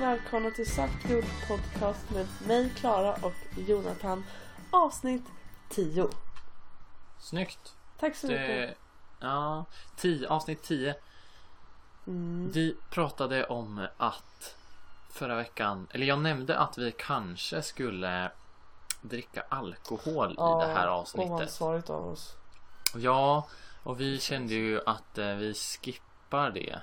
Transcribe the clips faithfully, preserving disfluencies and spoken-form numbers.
och välkomna till Svartgjord podcast med mig, Klara och Jonathan. Avsnitt tio. Snyggt. Tack så mycket. Det, ja, tio, avsnitt tio. Mm. Vi pratade om att förra veckan, eller jag nämnde att vi kanske skulle dricka alkohol Ja, i det här avsnittet. oansvarigt av oss. Ja, och vi kände ju att eh, vi skippar det.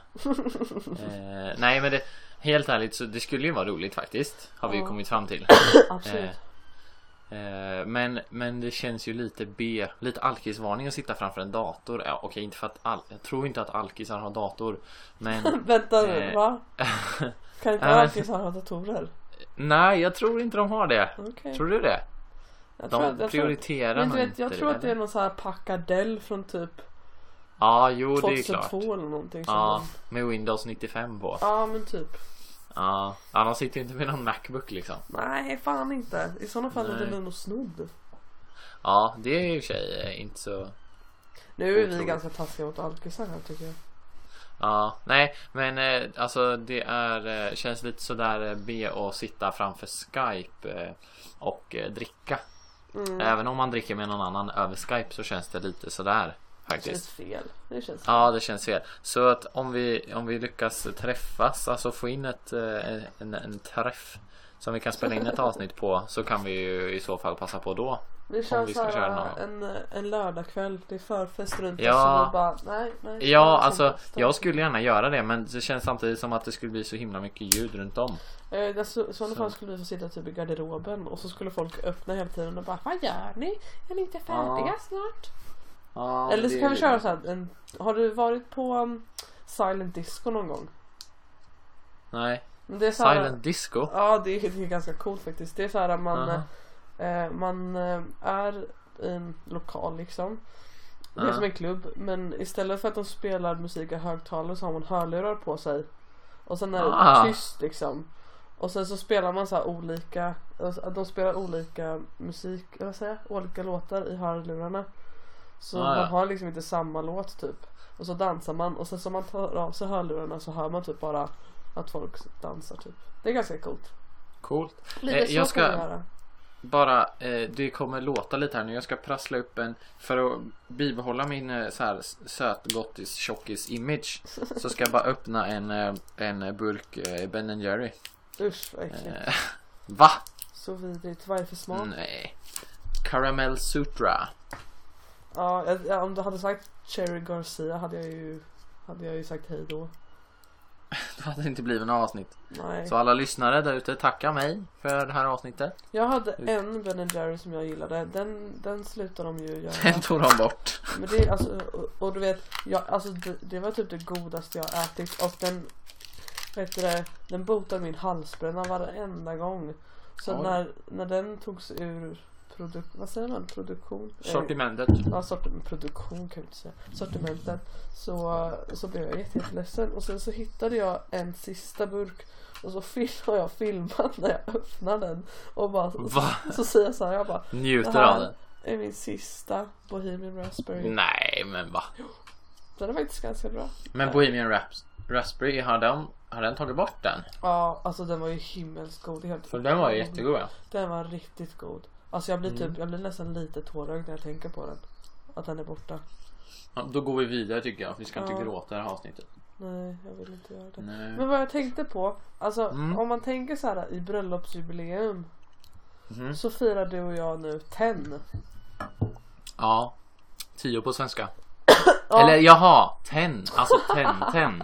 eh, nej, men det, helt ärligt så det skulle ju vara roligt faktiskt. Har vi ju Ja. kommit fram till. Absolut. Eh, Men, men det känns ju lite B, lite alkisvarning att sitta framför en dator. Ja, okej, inte för att al- jag tror inte att alkisar har dator. Men Vänta nu, eh, va? Kan inte Ja, men- alkisar ha datorer? nej, jag tror inte de har det. Okej. Tror du det? Jag De tror, jag tror, prioriterar jag, nog vet, inte jag tror att det är eller? någon sån här Packardell från typ Ja, jo, det är klart. tjugohundratvå eller någonting som Ja, man... med Windows nittiofem på. Ja, men typ. Ja, ja, de sitter ju inte med någon Macbook liksom. Nej, fan inte. I sådana fall är Nej. det nog snodd. Ja, det är ju i och för sig eh, inte så. Nu är vi Otroligt. ganska taskiga åt alkisar här, tycker jag. Ja, nej, men eh, alltså det är eh, känns lite sådär eh, B att sitta framför Skype eh, och eh, dricka. Mm. Även om man dricker med någon annan över Skype så känns det lite sådär Det faktiskt. känns fel. Det känns fel. Ja, det känns fel. Så att om vi om vi lyckas träffas, alltså få in ett eh, en, en träff som vi kan spela in ett avsnitt på, så kan vi ju i så fall passa på då. Det känns vi ska såhär köra någon- en, en lördagkväll. Det är förfest runt Ja. oss och vi bara, nej, nej. Ja, nej, alltså som- jag skulle gärna göra det, men det känns samtidigt som att det skulle bli så himla mycket ljud runt om. Eh, det, så, I sådana Så. fall skulle vi få sitta typ i garderoben och så skulle folk öppna hela tiden och bara, vad gör ni? Är ni inte färdiga Ja. snart? Ja, Eller så det- kan vi köra så här, en, har du varit på um, Silent Disco någon gång? Nej. Men det är så här, Silent Disco. Ja, det är, det är ganska coolt faktiskt. Det är så här att man, Aha. eh, man eh, är i en lokal liksom. Det är Ja. som en klubb, men istället för att de spelar musik i högtalare så har man hörlurar på sig. Och sen är det Ah. tyst liksom. Och sen så spelar man så här olika, alltså, de spelar olika musik, vad säger jag? Olika låtar i hörlurarna. Så Ah, ja. man har liksom inte samma låt typ. Och så dansar man och sen så man tar av sig hörlurarna så hör man typ bara att folk dansar typ. Det är ganska coolt. Coolt. Lite Eh, så jag ska- kan vi göra. Bara, eh, det kommer låta lite här nu. Jag ska prassla upp en, för att bibehålla min eh, så här söt gottis tjockis image, så ska jag bara öppna en eh, en burk eh, Ben and Jerry. Usch vad äckligt. Eh, va? Så vidrigt. Vad är det för smak? Nej. Caramel Sutra. Ja, jag- ja, om du hade sagt Cherry Garcia hade jag ju hade jag ju sagt hej då. Det hade inte blivit något avsnitt. Nej. Så alla lyssnare där ute, tacka mig för det här avsnittet. Jag hade en Ben and Jerry som jag gillade. Den den slutar de ju göra. Den tog de bort. Men det är alltså och, och du vet, jag alltså det, det var typ det godaste jag ätit och den vet du det, den botade min halsbränna varenda gång. Så Oj. när när den togs ur produk vad säger man? Produktion. Eh, Sortimentet. Ja, sortiment, produktion kan jag inte säga. Sortimenten. Så, så blev jag jätte, jätteledsen. Och sen så hittade jag en sista burk. Och så fil- har jag filmat när jag öppnar den. Och bara, Va? så, så säger jag så här, jag bara, det Njuter av här den. är min sista Bohemian Raspberry. Nej, men va? Den är faktiskt ganska bra. Men Bohemian Raps- Raspberry, har den, har den tagit bort den? Ja, alltså den var ju himmelskt god. Helt För den var ju jättegod, ja. Den var riktigt god. Alltså jag blir typ, Mm. jag blir nästan lite tårögd när jag tänker på den. Att den är borta. Ja, då går vi vidare tycker jag. Vi ska inte Ja. gråta det här avsnittet. Nej, jag vill inte göra det. Nej. Men vad jag tänkte på, alltså Mm. om man tänker så här i bröllopsjubileum Mhm. så firar du och jag nu ten. Ja. Tio på svenska. Ja. Eller jaha, ten. Alltså ten, ten.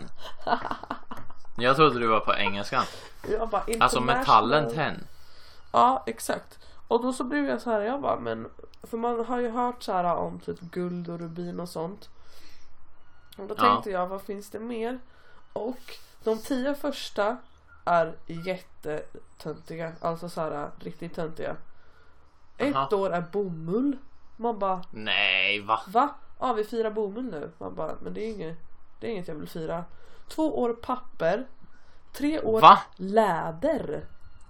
Jag trodde du var på engelska. Jag bara, Alltså international. metallen ten. Ja, exakt. Och då så blev jag så här, jag bara, men för man har ju hört så här om typ guld och rubin och sånt. Och då Ja. tänkte jag, vad finns det mer? Och de tio första är jättetöntiga. Alltså så här riktigt töntiga. Ett Aha. år är bomull. Man bara, Nej, va? va? Ja, vi firar bomull nu. Man bara, men det är inget, det är inget jag vill fira. Två år papper. Tre år Va? läder.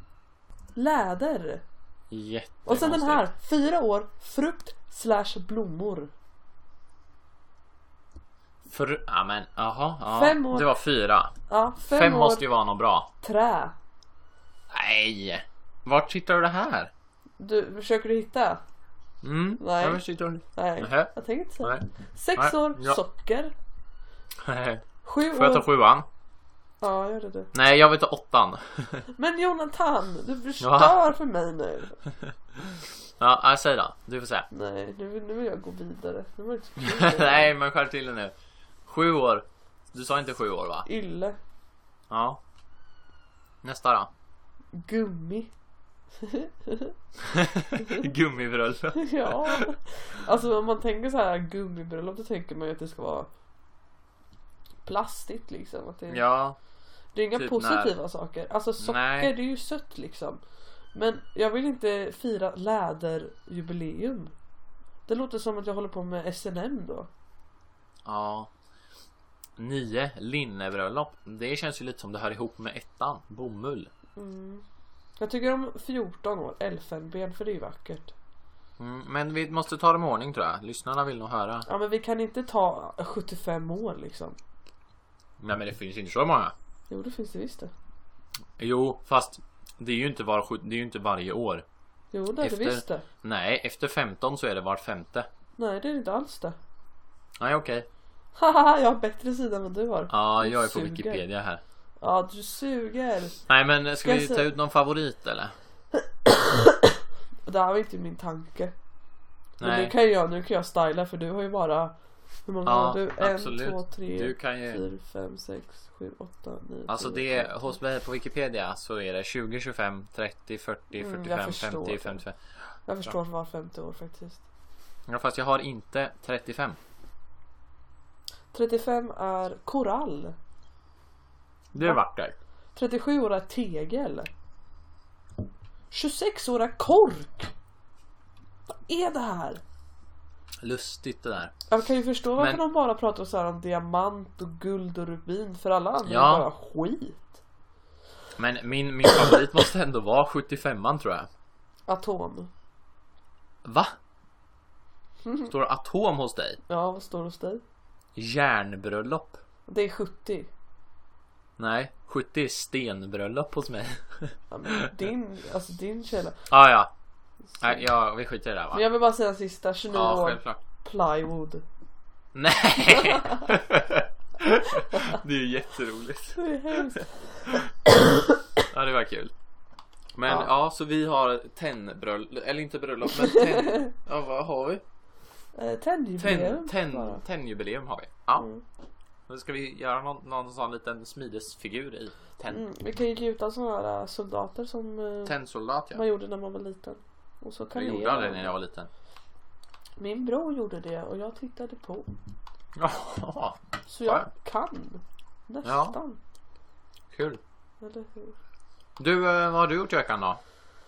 Läder. Jättekonstigt. Och sen den här, fyra år frukt slash blommor. För, ja men, aha, ja. Fem år. Det var fyra. Ja, fem, Fem år måste ju vara något bra. trä. Nej. Vart hittar du det här? Du, försöker du hitta? Mm. Nej. Var hittar du? Nej, Nähä. jag tänker inte säga. Nej. Sex Nej. år, Ja. socker. Sju Får jag ta år. sjuan? Ja, gör det du. Nej, jag vill ta åttan. Men Jonathan, du förstör Ja. för mig nu. Ja, jag säger då. Du får säga. Nej, nu, nu vill jag gå vidare. Nu var det inte så kul. Nej, men skärp till det nu. Sju år. Du sa inte sju år, va? Ylle. Ja. Nästa då. Gummi. Gummibröllop. Ja. Alltså om man tänker så här gummibröllop, då tänker man ju att det ska vara plastigt liksom. Att det, Ja. det är inga typ positiva när- saker. Alltså socker, Nej. det är ju sött liksom. Men jag vill inte fira läderjubileum. Det låter som att jag håller på med S and M då. Ja. Nio. Linnebröllop. Det känns ju lite som det hör ihop med ettan. Bomull. Mm. Jag tycker om fjorton år, elfenben, för det är ju vackert. Mm, men vi måste ta dem i ordning, tror jag. Lyssnarna vill nog höra. Ja, men vi kan inte ta sjuttiofem år liksom. Nej, men det finns inte så många. Jo, det finns det visst det. Jo, fast det är ju inte, var, det är ju inte varje år. Jo, det är Efter- det visst det. Nej, efter femton så är det var femte. Nej, det är inte alls det. Nej, okej. Haha, jag har bättre sida än vad du har. Ja, jag är på Suger. Wikipedia här. Ja, du suger. Nej, men ska Ska jag vi se- ta ut någon favorit, eller? Det här var inte min tanke. Men Nej. nu kan jag, nu kan jag styla, för du har ju bara... Hur många Ja, har du? En, absolut. två, tre, Du kan ju... fyra, fem, sex, sju, åtta, nio, Alltså tio, det, tolv, hos mig på Wikipedia så är det tjugo, tjugofem, trettio, fyrtio, Mm, jag fyrtiofem, förstår femtio, det. femtiofem. Jag förstår var femtio år faktiskt. Ja, fast jag har inte trettiofem. trettiofem är korall. Det är vackert. trettiosju år är tegel. tjugosex år är kork. Vad är det här? Lustigt det där. Jag kan ju förstå varför Men- de bara pratar så här om diamant och guld och rubin. För alla andra Ja. är bara skit. Men min, min favorit måste ändå vara sjuttiofemman, tror jag. Atom. Va? Står det atom hos dig? Ja, vad står det hos dig? Järnbröllop? Det är sjuttio. Nej, sjuttio är stenbröllop hos mig. Ja, men din, alltså din källa. Ah, ja. Nej, ja, vi skiter i det där, va? Men jag vill bara säga sista, tjugonio Ja, år, självklart. plywood. Nej! Det är ju jätteroligt. Det är hemskt. Ja, det var kul. Men Ja. ja, så vi har tennbröllop, eller inte bröllop, men tenn... Ja, vad har vi? Eh, Tändjubileum. Tenn, bara. tenn, tennjubileum har vi. Ja. Mm. Då ska vi göra någon, någon sån liten smidesfigur i tenn. Mm, vi kan ju gjuta sådana här äh, soldater som eh, Tennsoldat, ja. man gjorde när man var liten. Och så kan Jag vi gjorde aldrig när jag var liten. Min bror gjorde det och jag tittade på. Ja, Så jag Ja. kan. Nästan. kul. Eller hur? Du, eh, vad har du gjort i veckan då?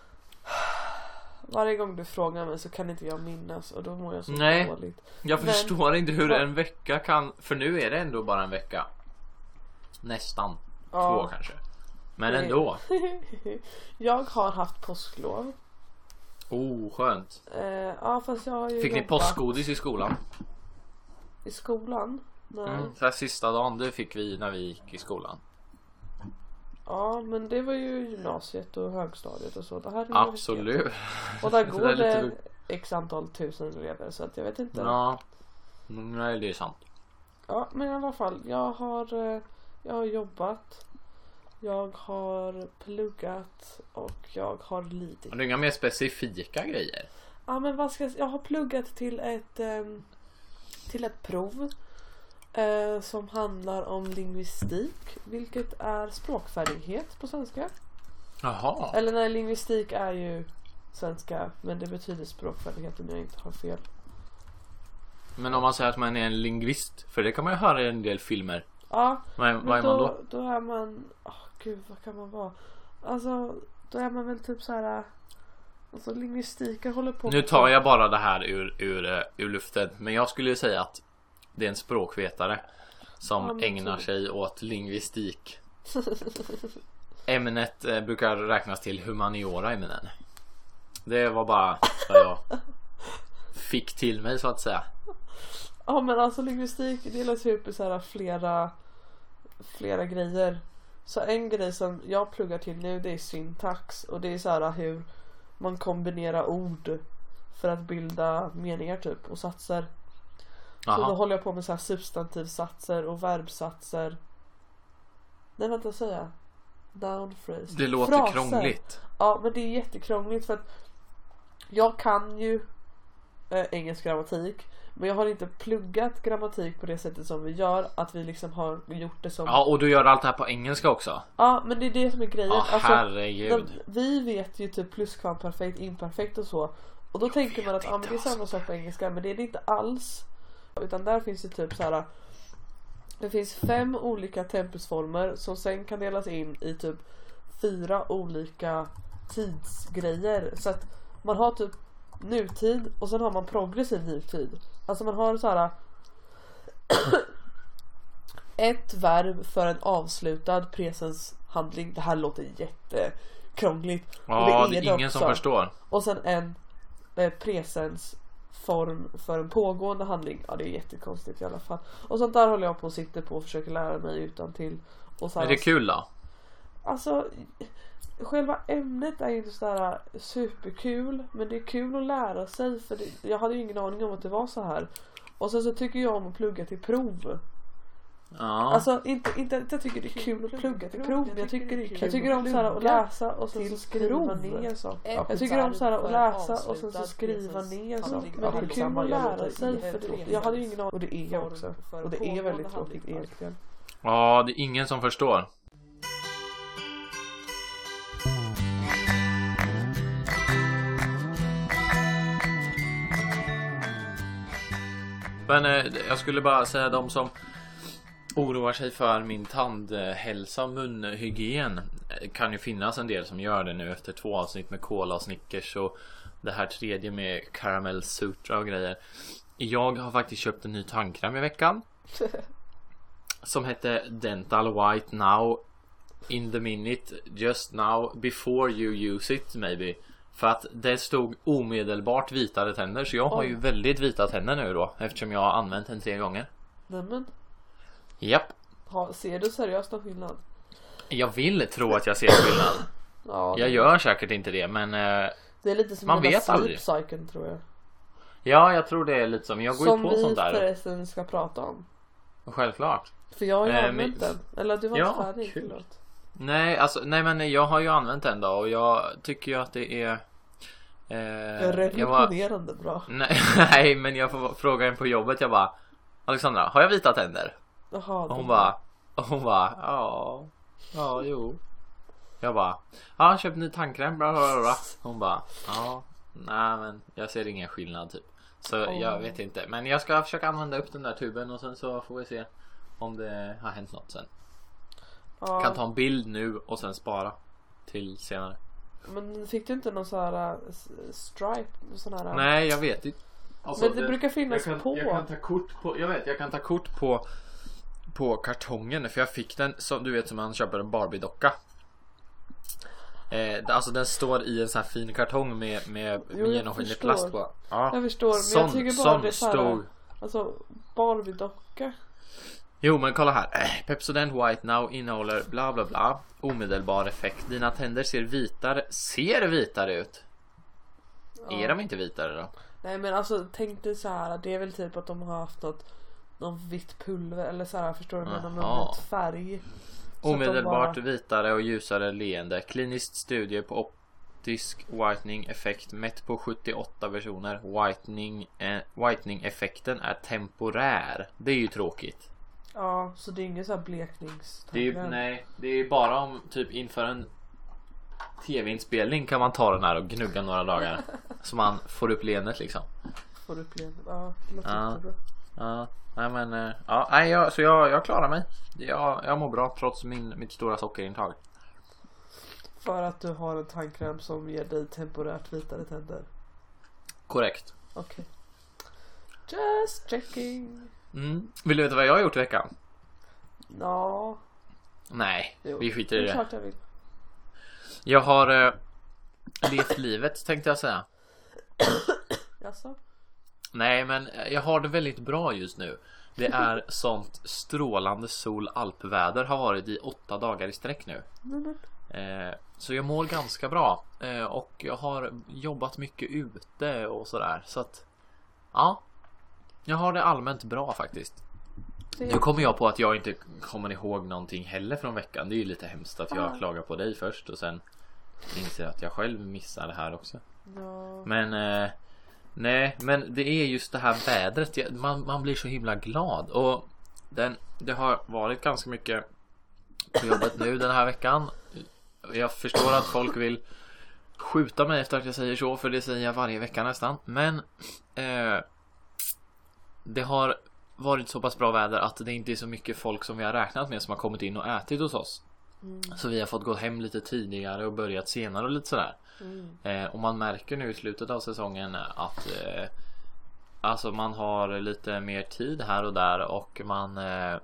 Varje gång du frågar mig så kan inte jag minnas och då mår jag så Nej. dåligt. Jag Men- förstår inte hur Va? en vecka kan... För nu är det ändå bara en vecka. Nästan. Ja. Två kanske. Men Nej. ändå. Jag har haft påsklov. Oh, skönt. Eh, ja, fast jag har ju Fick ni jobbat påskgodis i skolan? i skolan. Nej. Mm. Så här sista dagen, det fick vi när vi gick i skolan. Ja, men det var ju gymnasiet och högstadiet och så. Det här är ju Absolut. Och där Det går är lite det lugnt. x antal tusen elever så att jag vet inte. Ja. Nej, det är sant. Ja, men i alla fall. Jag har, eh, jag har jobbat. Jag har pluggat och jag har lidit. Har du inga mer specifika grejer? Ja, men vad ska jag, jag har pluggat till ett ehm, till ett prov eh, som handlar om lingvistik, vilket är språkfärdighet på svenska. Jaha. Eller nej, lingvistik är ju svenska, men det betyder språkfärdighet om jag inte har fel. Men om man säger att man är en lingvist, för det kan man ju höra i en del filmer. Ja, Vad, men vad är man då? Då är man, åh gud, vad kan man vara? Alltså, då är man väl typ så här. Alltså lingvistiker håller på. Nu tar jag bara det här ur, ur, eh, ur luften. Men jag skulle ju säga att det är en språkvetare som Ja, men ägnar typ. sig åt lingvistik. Ämnet eh, brukar räknas till humaniora ämnen. Det var bara vad jag fick till mig, så att säga. Ja, men alltså lingvistik delas ju upp i så här flera flera grejer. Så en grej som jag pluggar till nu, det är syntax. Och det är så här hur man kombinerar ord för att bilda meningar typ och satser. Aha. Så då håller jag på med så här substantivsatser och verbsatser. Nej, vänta, säga. Noun phrase. Det låter Fraser. krångligt. Ja, men det är jättekrångligt för att jag kan ju äh, engelsk grammatik, men jag har inte pluggat grammatik på det sättet som vi gör, att vi liksom har gjort det som... Ja, och du gör allt det här på engelska också. Ja, men det är det som är grejen. Ja, alltså, herregud. den, vi vet ju typ pluskvamperfekt, imperfekt och så. Och då tänker man att ah, men det är samma sak på engelska, men det är det inte alls. Utan där finns det typ så här. Det finns fem olika tempusformer som sen kan delas in i typ fyra olika tidsgrejer. Så att man har typ nutid och sen har man progressiv nutid. Alltså man har så här ett verb för en avslutad presenshandling. Det här låter jättekrångligt. Ja, och det är, det är ingen också. som förstår. Och sen en eh, presensform för en pågående handling. Ja, det är jättekonstigt i alla fall. Och sånt där håller jag på och sitter på och försöker lära mig utan till. Och så här, Är det kul då? Alltså, själva ämnet är inte så där superkul, men det är kul att lära sig, för det, jag hade ju ingen aning om att det var så här. Och sen så tycker jag om att plugga till prov. Ja. Alltså inte, inte att jag tycker det är kul att plugga till prov, men jag tycker det är kul. Jag tycker om så här att läsa och sen så skriva ner saker. Jag tycker om så här att läsa och sen så skriva ner saker. Men det är kul att lära sig, för det, jag hade ju ingen aning. Och det är jag också. Och det är väldigt tråkigt egentligen. Ja, det är ingen som förstår. Men eh, jag skulle bara säga de som oroar sig för min tandhälsa och munhygien, kan ju finnas en del som gör det nu efter två avsnitt med Cola och Snickers och det här tredje med Caramel Sutra och grejer. Jag har faktiskt köpt en ny tandkräm i veckan som heter Dental White Now in the minute, just now, before you use it maybe. För att det stod omedelbart vitare tänder. Så jag har ju väldigt vita tänder nu då, eftersom jag har använt den tre gånger. Nämen. Japp. Ha, ser du seriöst någon skillnad? Jag vill tro att jag ser skillnad. Ja, Jag gör säkert inte det, men eh, det är lite som man hela vet aldrig. sleep-cykeln, tror jag. Ja, jag tror det är lite som. Jag går Som ju på vi sånt där. förresten ska prata om. Självklart. För jag har ju Eh, använt men- den. Eller du var Ja, inte färdig, kul. förlåt. Nej, alltså, nej men jag har ju använt den då. Och jag tycker ju att det är eh, Det är jag var, revolutionerande bra. nej, nej, men jag får fråga en på jobbet. Jag bara, Alexandra, har jag vita tänder? Jaha, Och hon det- bara, och hon bara, ja, ja, jo. Jag bara, ja, jag köpt ny tandkräm, bla bla bla. Hon bara, ja, nej men jag ser ingen skillnad typ. Så Oh. jag vet inte. Men jag ska försöka använda upp den där tuben och sen så får vi se om det har hänt något sen. ja, Kan ta en bild nu och sen spara till senare. Men fick du inte någon sån här uh, s- stripe? Sån här, uh, Nej, jag vet inte. Alltså, Men det brukar finnas jag kan, på. Jag kan ta kort på, jag vet, jag kan ta kort på på kartongen, för jag fick den som du vet, som man köper en Barbie-docka. Eh, alltså den står i en sån här fin kartong med, med, Jo, med jag genomskinlig förstår. plast på. Ja. Jag förstår, men Sån- jag tycker bara sån det är så här, stod- alltså Barbie-docka. Jo, men kolla här. Eh, Pepsodent White Now innehåller bla bla bla. Omedelbar effekt. Dina tänder ser vitare. Ser vitare ut. Ja. Är de inte vitare då? Nej, men alltså tänk dig så här, det är väl typ att de har haft något, någon vitt pulver eller så här, förstår du, med någon Jaha. vit färg. Så att de Omedelbart bara- vitare och ljusare leende. Kliniskt studie på optisk whitening effekt mätt på sjuttioåtta versioner. Whitening, eh, whitening effekten är temporär. Det är ju tråkigt. Ja, så det är ingen så här bleknings. Det är ju, nej, det är ju bara om typ inför en tv-inspelning kan man ta den här och gnugga några dagar. Så man får upp leendet liksom. Får upp leendet. Ja, det låter Ja. jättebra. Ja, nej men eh, ja, nej, jag, så jag, jag klarar mig. Jag, jag mår bra trots min, mitt stora sockerintag. För att du har en tandkräm som ger dig temporärt vitare tänder. Korrekt. Okej. Just checking. Mm. Vill du veta vad jag har gjort i veckan? Ja, Nej, jo. vi skiter i Det är det. klart jag vill. Jag har eh, levt livet, tänkte jag säga. Jaså? Nej, men jag har det väldigt bra just nu. Det är sånt strålande sol-alpväder, har varit i åtta dagar i sträck nu. Mm. Eh, så jag mår ganska bra. Eh, och jag har jobbat mycket ute och sådär. Så att, ja. Jag har det allmänt bra faktiskt. Nu kommer jag på att jag inte kommer ihåg någonting heller från veckan. Det är ju lite hemskt att jag Ah. klagar på dig först och sen inser att jag själv missar det här också. Ja. Men eh, nej, men det är just det här vädret. Jag- Man, man blir så himla glad. Och den, det har varit ganska mycket på jobbet nu den här veckan. Jag förstår att folk vill skjuta mig efter att jag säger så, för det säger jag varje vecka nästan. Men eh, det har varit så pass bra väder att det inte är så mycket folk som vi har räknat med som har kommit in och ätit hos oss. Mm. Så vi har fått gå hem lite tidigare och börjat senare och lite sådär. Mm. Eh, och man märker nu i slutet av säsongen att eh, alltså man har lite mer tid här och där och man eh,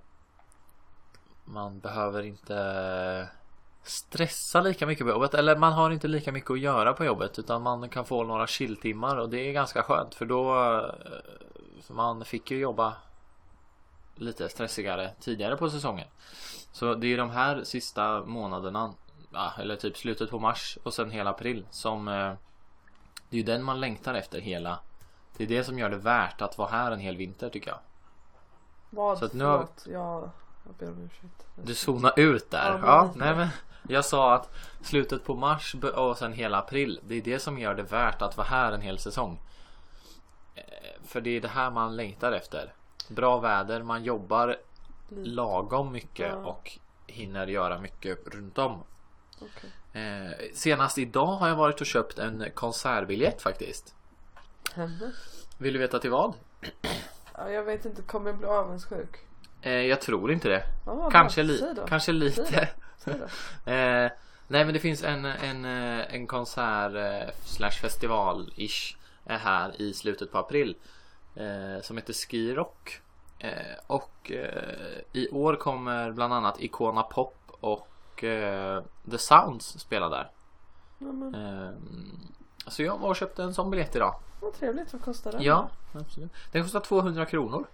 man behöver inte stressa lika mycket på jobbet, eller man har inte lika mycket att göra på jobbet, utan man kan få några chilltimmar och det är ganska skönt, för då eh, för man fick ju jobba lite stressigare tidigare på säsongen. Så det är de här sista månaderna, ja, eller typ slutet på mars och sen hela april som eh, det är ju den man längtar efter hela. Det är det som gör det värt att vara här en hel vinter, tycker jag. Vad? Så att nu har- Förlåt. Jag, jag ber om ursäkt. Du zonar ut där. Ja, men Ja, lite. nej men jag sa att slutet på mars b- och sen hela april, det är det som gör det värt att vara här en hel säsong. Eh, För det är det här man längtar efter. Bra väder, man jobbar Lite. lagom mycket Ja. och hinner göra mycket runt om. Okej. Eh, senast idag har jag varit och köpt en konsertbiljett faktiskt. Hände? Vill du veta till vad? Ja, jag vet inte, kommer jag bli avundsjuk? Eh, jag tror inte det. Ja, vad Kanske, bra. li- Säg då. kanske Säg lite. Säg då. eh, nej, men det finns en, en, eh, en konsert eh, slash festival-ish eh, här i slutet på april eh, som heter Ski Rock. Eh, och eh, i år kommer bland annat Icona Pop och eh, The Sounds spela där. Ja, men, Eh, så jag var och köpte en sån biljett idag. vad trevligt, vad kostar det? Ja, absolut. Den kostar tvåhundra kronor.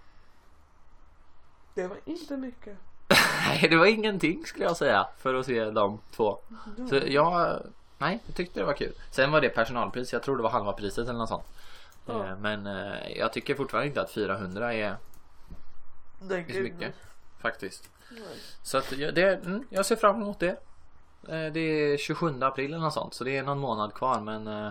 Det var inte mycket. Nej, det var ingenting skulle jag säga för att se de två. Ja. Så jag, nej, jag tyckte det var kul. Sen var det personalpris, jag tror det var halva priset eller något sånt. Ja. Eh, Men eh, jag tycker fortfarande inte att fyrahundra är, Det är är så gud. mycket. Faktiskt. Nej. Så att jag, det, mm, jag ser fram emot det. Eh, Det är tjugosjunde april eller något sånt. Så det är någon månad kvar. Men eh,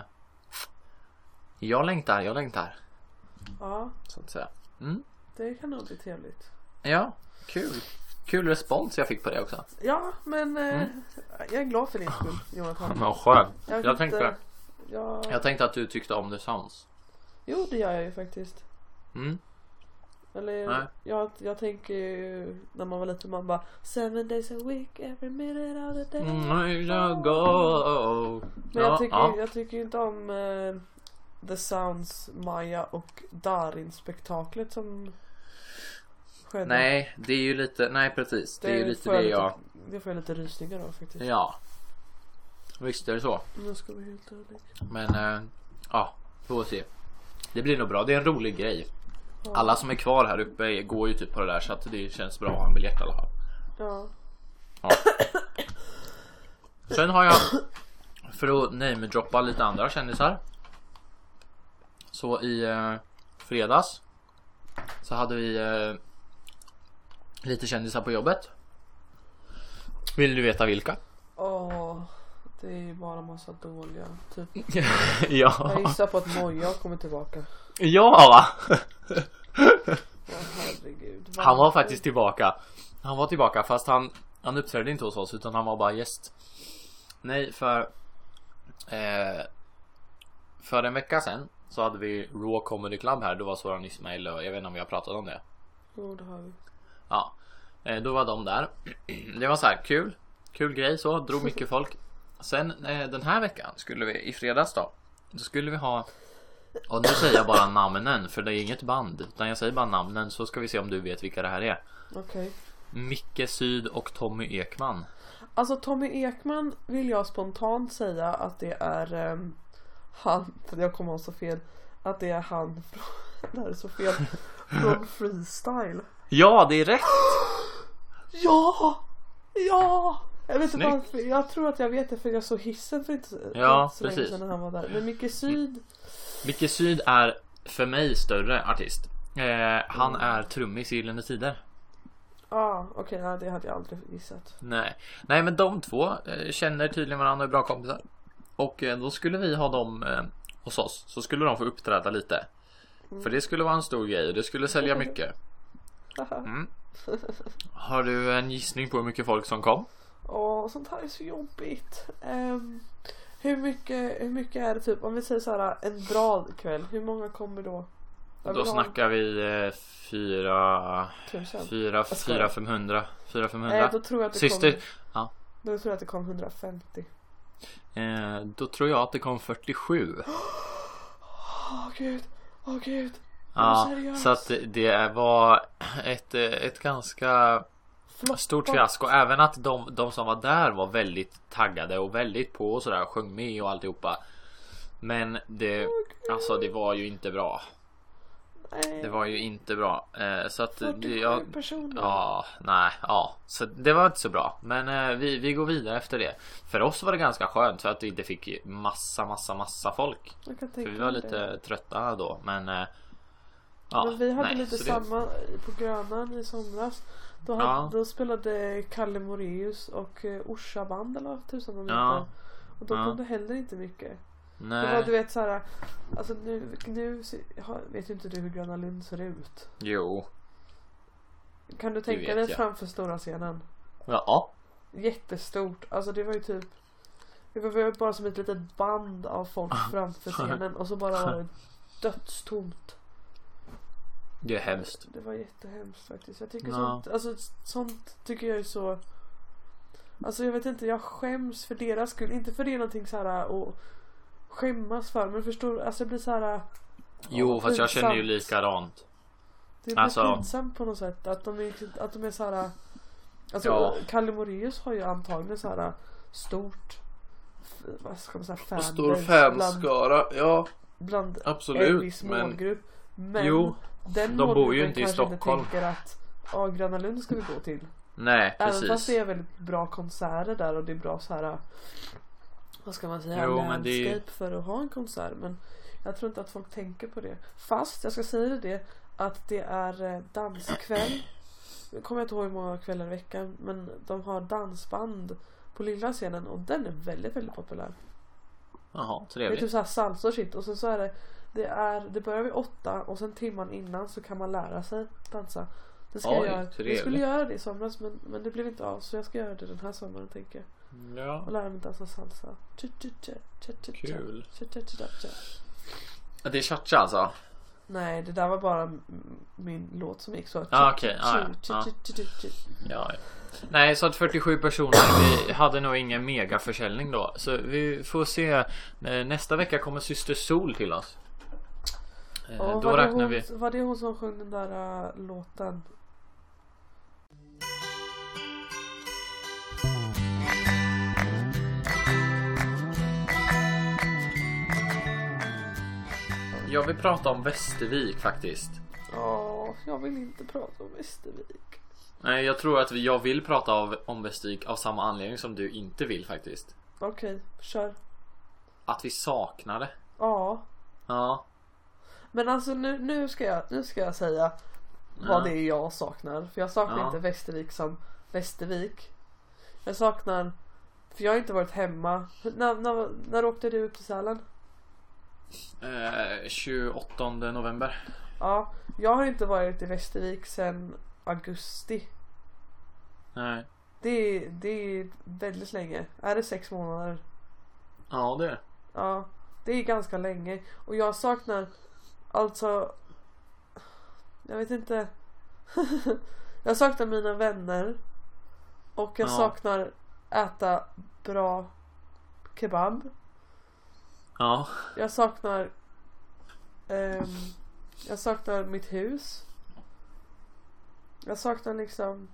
jag längtar, jag längtar. Ja, Så att säga. Mm. det kan nog bli trevligt. Ja, kul. Kul respons jag fick på det också. Ja, men eh, Mm. jag är glad för din skull, Jonathan. Men skönt. Jag, vet Jag inte- tänkte, jag... jag tänkte att du tyckte om The Sounds. Jo, det gör jag ju faktiskt. Mm. Eller Nej. jag, jag tänker ju när man var liten, man bara seven days a week, every minute of the day. Mm, go. Men jag Ja, tycker, ja. jag tycker inte om eh, The Sounds, Maja och Darin-spektaklet som skedde. Nej, det är ju lite, nej precis. Det, är ju lite får det lite, jag, det får jag lite rysningar av faktiskt. ja. Visst är det så. Om jag ska vara helt ärlig. Men, äh, ja, får se. Det blir nog bra, det är en rolig grej. Ja. Alla som är kvar här uppe går ju typ på det där, så att det känns bra att ha en biljett i alla fall. Ja. Ja. Sen har jag, för att namedroppa lite andra kändisar, så i eh, fredags så hade vi eh, lite kändisar på jobbet. Vill du veta vilka? Åh, det är ju bara massa dåliga. Typ. ja. Jag gissar på att Moja kommer tillbaka. Ja. Åh, herregud. Han var Varför? faktiskt tillbaka. Han var tillbaka fast han han uppträdde inte hos oss, utan han var bara gäst. Nej, för eh, för en vecka sedan så hade vi Raw Comedy Club här. Då var Soran Ismail och jag vet inte om vi har pratat om det. Jo, det har vi. Ja, eh, då var de där. Det var så här kul. Kul grej så, drog mycket folk. Sen eh, den här veckan skulle vi, i fredags då, då skulle vi ha, och nu säger jag bara namnen för det är inget band, utan jag säger bara namnen, så ska vi se om du vet vilka det här är. Okej. Micke Syd och Tommy Ekman. Alltså Tommy Ekman vill jag spontant säga att det är ehm, han, för jag kommer ihåg så fel, att det är han från, Det här är så fel. Från freestyle. Ja, det är rätt. Ja! Ja! Jag vet inte Snyggt. varför. Jag tror att jag vet det för jag såg hissen för inte, för Ja, inte så länge precis. sedan när han var där. Men Micke Syd. Micke Syd är för mig större artist. Eh, han är trummis i Gyllene Tider. Ja, ah, okej, okay, ja, det hade jag aldrig gissat. Nej, Nej men de två eh, känner tydligen varandra och är bra kompisar. Och eh, då skulle vi ha dem eh, hos oss. Så skulle de få uppträda lite. Mm. För det skulle vara en stor grej och det skulle sälja mycket. Mm. Har du en gissning på hur mycket folk som kom? Åh, sånt här är så jobbigt. Um, hur mycket, hur mycket är det typ, om vi säger så här en bra kväll, hur många kommer då? Då snackar vi eh, fyra, tusen. fyra, fyra, femhundra, fyra, femhundra. Nej, då tror jag att det Syster, kom, ja. Då tror jag att det kom hundrafemtio. Eh, då tror jag att det kom fyrtiosju. Åh oh, gud, åh oh, gud. Ja, så att det var ett, ett ganska Floppat. Stort fiasko. Även att de, de som var där var väldigt taggade och väldigt på och sådär, sjöng med och alltihopa. Men det, oh, alltså det var ju inte bra. Nej. Det var ju inte bra. Eh, så att det, ja, personer. ja, nej, ja. Så det var inte så bra. Men eh, vi, vi går vidare efter det. För oss var det ganska skönt för att vi inte fick massa, massa, massa folk. För vi var lite det. trötta då. Men, eh, ja, men vi hade nej, lite samma det... på Grönan i somras. Då, hade, ja. då spelade Kalle Moreus och uh, Orsa band eller vad tusan de ja. Och då ja. kom det heller inte mycket. Nej. Det var, du vet såhär, alltså nu, nu vet ju inte du hur Gröna Lund ser ut. Jo. Kan du tänka dig framför stora scenen? Ja. Jättestort, alltså det var ju typ, det var ju bara som ett litet band av folk framför scenen och så bara var det dödstomt. Det är hemskt. Det var jättehemskt faktiskt. Jag tycker ja. sånt, alltså sånt tycker jag är så, alltså jag vet inte, jag skäms för deras skull, inte för det är någonting så här och skämmas för, men förstår, alltså det blir så här. Jo, ja, fast jag känner ju likadant. Det blir alltså pinsamt på något sätt att de är, att de är så här. Alltså ja. Kalle Moreus har ju antagligen så här stort, vad ska man säga, fan stor fanskara, ja. Bland absolut, en viss målgrupp. Men jo, den de bor ju inte i Stockholm. Inte tänker att ja, Gröna Lund ska vi gå till. Nej, precis. Även fast det är väldigt bra konserter där och det är bra så här, vad ska man säga, jo, landscape det... för att ha en konsert, men jag tror inte att folk tänker på det. Fast jag ska säga det att det är danskväll. Nu kommer jag inte ihåg hur många kvällar i veckan, men de har dansband på lilla scenen och den är väldigt väldigt populär. Jaha, det trevligt. är typ så här salsa och shit och sen så är det det är det börjar vid åtta och sen timman innan så kan man lära sig dansa. Det ska Oj, jag göra. trevligt. Jag skulle göra det i somras men, men det blev inte av, så jag ska göra det den här sommaren tänker jag. Ja. Och lära mig dansa salsa. Kul. Det är cha-cha alltså? Nej, det där var bara min låt som gick så. Ah, okej. Okay. Ah, ja. Nej, så att fyrtiosju personer. Vi hade nog ingen megaförsäljning då. Så vi får se. Nästa vecka kommer Syster Sol till oss. Och då räknar hon, vi. Var det hon som sjöng den där uh, låten? Jag vill prata om Västervik faktiskt. Ja, jag vill inte prata om Västervik. Nej, jag tror att vi, jag vill prata av, om Västervik av samma anledning som du inte vill faktiskt. Okej, okay, kör. Att vi saknar det. Ja. Ja. Men alltså nu, nu, ska, jag, nu ska jag säga vad ja. det är jag saknar. För jag saknar ja. inte Västervik som Västervik. Jag saknar, för jag har inte varit hemma. När, när, när åkte du upp till Sälen? Eh, tjugoåttonde november. Ja, jag har inte varit i Västervik sedan augusti. Nej. Det är, det är väldigt länge. Är det sex månader? Ja, det är. Ja, det är ganska länge. Och jag saknar, alltså, jag vet inte. Jag saknar mina vänner. Och jag ja. saknar äta bra kebab. Ja. Jag saknar um, jag saknar mitt hus. Jag saknar liksom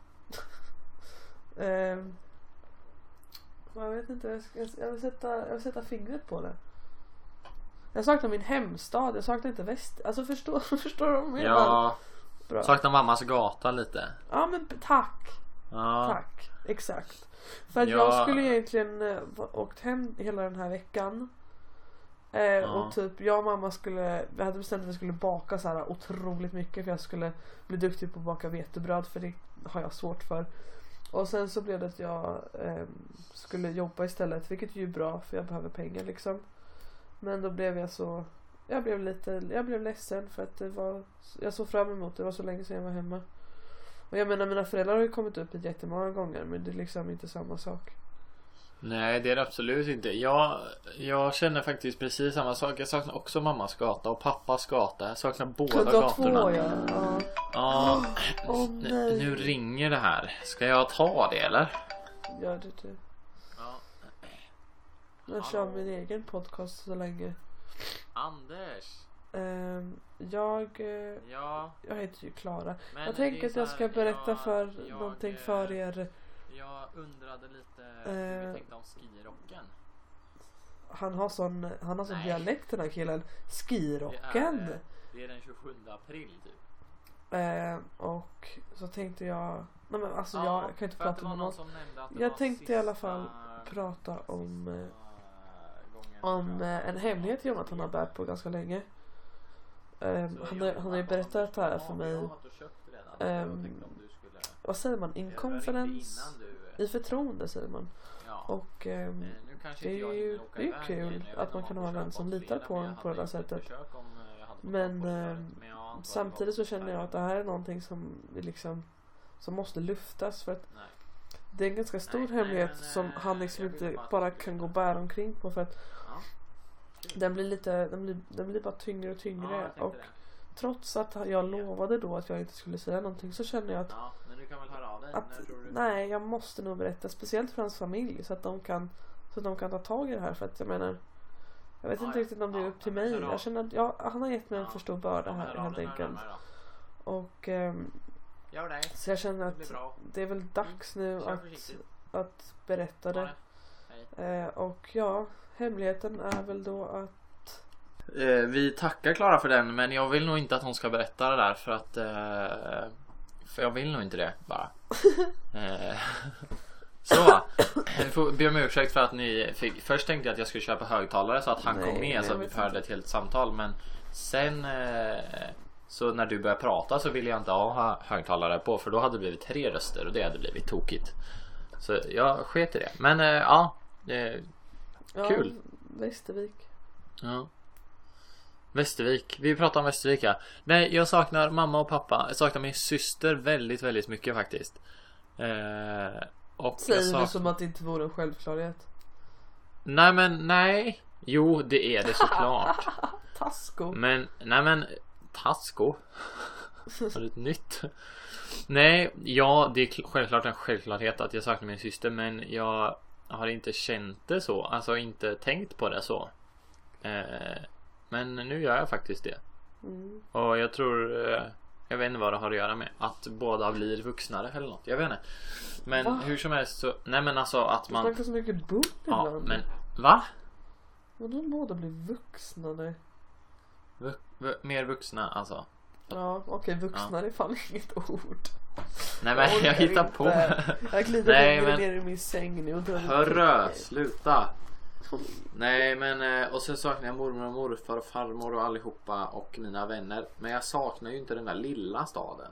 um, jag vet inte, jag, ska, jag, vill sätta, jag vill sätta fingret på det. Jag saknar min hemstad. Jag saknar inte väst. Alltså förstår, förstår du vad jag menar? Ja. Bra. Saknar mammas gata lite. Ja men tack. Ja. Tack. Exakt. För att Ja. jag skulle egentligen äh, åkt hem hela den här veckan. Eh, Ja. Och typ jag och mamma skulle, vi hade bestämt att vi skulle baka så här otroligt mycket, för jag skulle bli duktig på att baka vetebröd, för det har jag svårt för. Och sen så blev det att jag eh, skulle jobba istället, vilket är ju bra för jag behöver pengar liksom. Men då blev jag så, jag blev lite, jag blev ledsen för att det var, jag såg fram emot det, det var så länge sedan jag var hemma. Och jag menar, mina föräldrar har ju kommit upp hit jättemånga gånger, men det är liksom inte samma sak. Nej, det är det absolut inte. Jag, jag känner faktiskt precis samma sak. Jag saknar också mammas gata och pappas gata. Jag saknar båda Klockan gatorna. två, ja. Ja. Ja, Åh, nu, nej. nu ringer det här. Ska jag ta det eller? Gör det du. Ja. Jag kör min egen podcast så länge. Anders. Ehm, jag, eh, Ja. jag heter ju Klara. Men Jag det är tänker att så jag här, ska berätta jag- för jag, någonting eh, för er. Jag undrade lite hur Eh. vi tänkte om skirocken. Han har sån, han har sån Nej. dialekt, den här killen. Det Skirocken. är, det är den tjugosjunde april typ. Ehm, och så tänkte jag, nej men alltså Ja, jag kan inte för att prata det var med någon någon. som nämnde att det Jag var tänkte i alla sista- fall prata om, eh, gången om jag- eh, en hemlighet om att han har bärt på ganska länge. Ehm, han, har, han har ju berättat det här för mig. Ehm, vad säger man? Inkonfidens? I förtroende säger man. Och ehm, det är ju det är ju kul att man kan ha en vän som litar på en på det där sättet. Men ehm, samtidigt så känner jag att det här är någonting som vi liksom, som måste luftas, för att det är en ganska stor hemlighet som han liksom inte bara kan gå och bära omkring på, för att den blir lite, den blir, den blir bara tyngre och tyngre. Och trots att jag lovade då att jag inte skulle säga någonting, så känner jag att, Ja, men du kan väl höra av dig. att När tror du? nej, jag måste nog berätta, speciellt för hans familj, så att de kan, så att de kan ta tag i det här. För att jag menar, jag vet Ja, inte ja. riktigt om det är Ja, upp till men mig. hör av. Jag känner att jag, han har gett mig en Ja. för stor börda Ja, men här hör av helt dig enkelt. närmare då. Och ehm, Gör det. så jag känner Det blir att bra. det är väl dags nu Kör att, försiktigt. att berätta Ha det. Hej. Eh, och ja, hemligheten är väl då att Eh, vi tackar Klara för den, men jag vill nog inte att hon ska berätta det där, för att eh, för jag vill nog inte det bara. eh, så jag får be om ursäkt för att ni fick, först tänkte jag att jag skulle köpa högtalare så att han Nej, kom med jag så att vi vet hörde inte. ett helt samtal, men sen eh, så när du började prata så ville jag inte ha högtalare på, för då hade det blivit tre röster och det hade blivit tokigt. Så jag sket i det. Men eh, ja, eh, ja, Kul. Västervik. ja. Västervik, vi pratar om Västervik, ja. Nej, jag saknar mamma och pappa. Jag saknar min syster väldigt, väldigt mycket faktiskt. eh, Och Säger jag du sak... som att det inte vore en självklarhet. Nej men nej. Jo, det är det såklart. Tasko. Men, nej men Tasko. Var det ett nytt? Nej, ja, det är kl- självklart en självklarhet att jag saknar min syster, men jag har inte känt det så. Alltså inte tänkt på det så. eh, Men nu gör jag faktiskt det. Mm. Och jag tror, eh, jag vet inte vad det har att göra med, att båda blir vuxnare eller något, jag vet inte. Men Va? hur som helst så, nej men alltså att Du man, snackar så mycket bull ja ibland. men, va? Vadå båda blir vuxna nu? V- v- mer vuxna alltså. Ja, okej, vuxna är fan inget ord. Nej men jag orkar hittar på. inte. Jag glider Nej, längre men- ner i min säng nu och drar Hörru, sluta. Nej men, eh, och sen saknar jag mormor och morfar och farmor och allihopa och mina vänner. Men jag saknar ju inte den där lilla staden.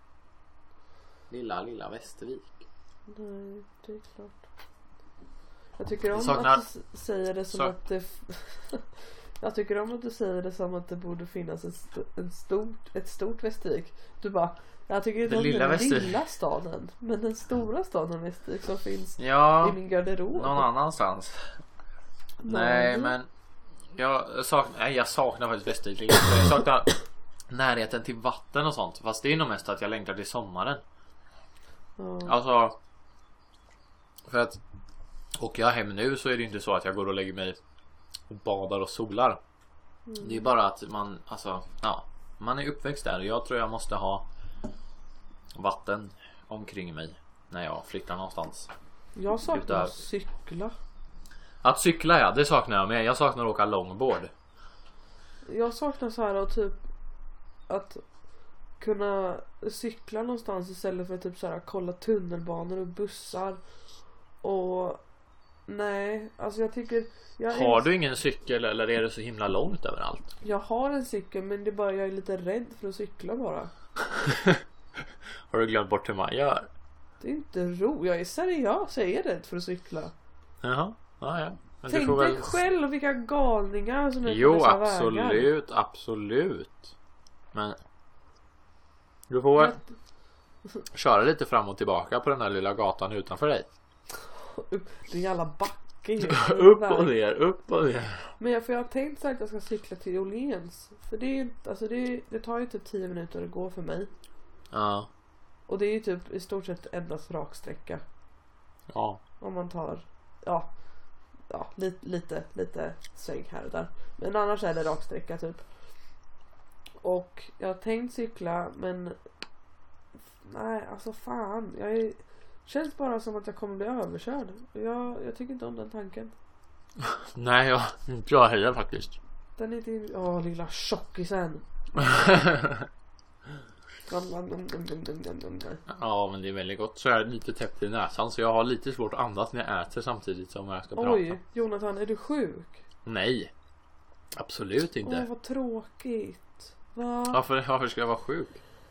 Lilla, lilla Västervik. Nej, det är klart. Jag tycker om saknar- att du s- säger det som Så- att det f- jag tycker om att du säger det som att det borde finnas en, st- en stort, ett stort Västervik. Du bara, jag tycker inte Den om lilla den Västervik. lilla staden, men den stora staden Västervik som finns Ja, i min garderob. någon annanstans. Nej men jag saknar, nej, jag saknar faktiskt Västervik lite. Jag saknar närheten till vatten och sånt. Fast det är nog mest att jag längtar till sommaren. Ja. Alltså, för att åker jag hem nu så är det inte så att jag går och lägger mig och badar och solar. Mm. Det är bara att man, alltså, ja, man är uppväxt där. Jag tror jag måste ha vatten omkring mig när jag flyttar någonstans. Jag saknar Utan- att cykla. Att cykla, ja, det saknar jag med. Jag saknar att åka longboard. Jag saknar så här och typ att kunna cykla någonstans istället för att typ så här kolla tunnelbanor och bussar. Och nej, alltså jag tycker jag Har är... du ingen cykel eller är det så himla långt överallt? Jag har en cykel, men det är bara jag är lite rädd för att cykla bara. Har du glömt bort hur man gör? Det är inte ro, jag är seriös, jag är rädd för att cykla. Jaha, ja, ja. Men Tänk du får dig väl... själv vilka galningar som är Jo, på dessa absolut, vägar. absolut. Men du får väl köra lite fram och tillbaka på den här lilla gatan utanför dig. Det är en jävla backe. Upp och ner, upp och ner. Men jag, för jag har tänkt så att jag ska cykla till Åhléns. För det är ju inte, alltså det, är, det tar ju typ tio minuter att gå för mig. Ja. Och det är ju typ i stort sett endast raksträcka. Ja. Om man tar, ja, ja lite, lite, lite sväng här och där. Men annars är det raksträcka typ. Och jag har tänkt cykla, men nej, alltså fan. Jag är, känns bara som att jag kommer bli överkörd. Jag, jag tycker inte om den tanken. Nej, jag, inte jag heller faktiskt. Den är inte, åh lilla tjockisen. Ja, men det är väldigt gott. Så jag är lite täppt i näsan, så jag har lite svårt att andas när jag äter samtidigt som jag ska prata. Oj, Jonathan, är du sjuk? Nej, absolut inte. Åh, vad tråkigt. Va? Varför, varför ska jag vara sjuk?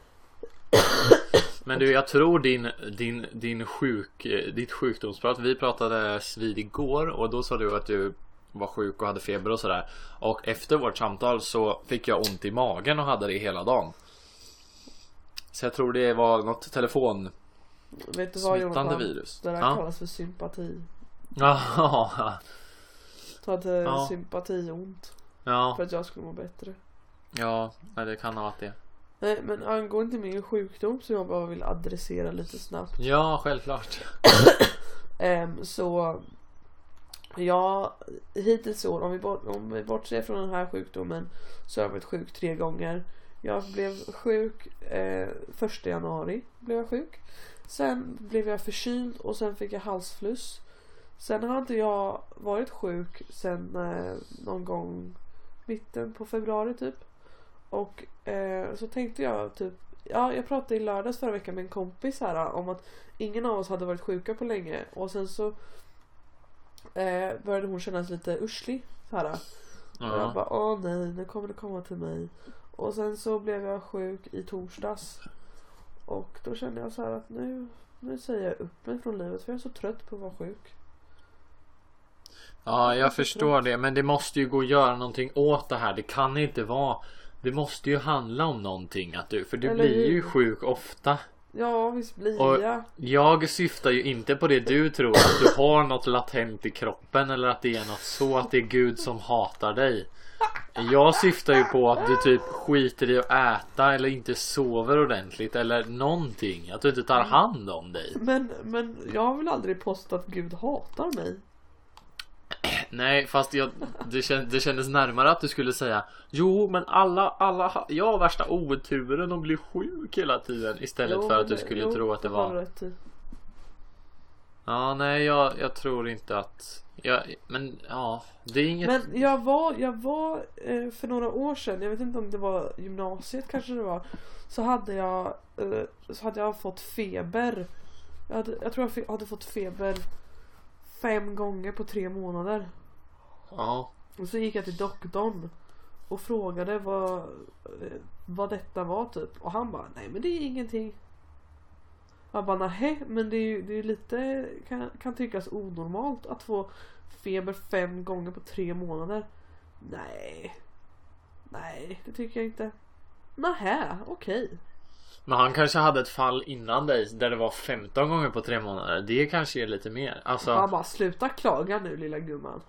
Men du, jag tror din, din, din sjuk, ditt sjukdomsprat, vi pratade vid igår och då sa du att du var sjuk och hade feber och sådär. Och efter vårt samtal så fick jag ont i magen och hade det hela dagen. Så jag tror det var något telefon Vet du vad, smittande Jonathan? virus. Det där Ja. kallas för sympati. Ja. Ta ett Ja. sympationt. Ja. För att jag skulle må bättre. Ja, det kan ha varit det. Nej, men angående min sjukdom som jag bara vill adressera lite snabbt. Ja, självklart. Um, så ja, hittills år, om vi, bort, om vi bortser från den här sjukdomen, så har jag varit sjuk tre gånger. Jag blev sjuk eh, första januari blev jag sjuk. Sen blev jag förkyld och sen fick jag halsfluss. Sen har inte jag varit sjuk sen eh, någon gång mitten på februari typ. Och eh, så tänkte jag typ, ja, jag pratade i lördags förra veckan med en kompis här om att ingen av oss hade varit sjuka på länge. Och sen så eh, började hon kännas lite urslig så här. Ja. Och jag bara, åh nej, nu kommer det komma till mig. Och sen så blev jag sjuk i torsdags. Och då kände jag så här att nu, nu säger jag upp mig från livet, för jag är så trött på att vara sjuk. Ja, jag förstår det. Men det måste ju gå att göra någonting åt det här. Det kan inte vara... Det måste ju handla om någonting att du... För du Eller blir ju hur? sjuk ofta. Ja, visst blir Och jag. jag syftar ju inte på det du tror. Att du har något latent i kroppen. Eller att det är något så att det är Gud som hatar dig. Jag syftar ju på att du typ skiter i att äta. Eller inte sover ordentligt. Eller någonting. Att du inte tar hand om dig. Men, men jag har väl aldrig påstått att Gud hatar mig. Nej, fast jag, det, känd, det kändes närmare att du skulle säga: jo, men alla, alla jag har värsta oturen och blir sjuk hela tiden. Istället Jo, för att men du skulle jo, tro att det har var... du rätt i. Ja, nej, jag, jag tror inte att jag, men ja, det är inget. Men jag var, jag var eh, för några år sedan, jag vet inte om det var gymnasiet kanske det var, så hade jag eh, så hade jag fått feber. Jag, hade, jag tror jag fe- hade fått feber fem gånger på tre månader. Ja. Och så gick jag till doktorn och frågade vad, eh, vad detta var typ. Och han bara, nej men det är ingenting. Jag bara, nej, men det är ju det är lite, kan, kan tyckas onormalt att få feber fem gånger på tre månader. Nej. Nej, det tycker jag inte. Nähä, okej. Okay. Men han kanske hade ett fall innan dig där det var femton gånger på tre månader. Det kanske är lite mer. Alltså... Han bara, sluta klaga nu lilla gumman.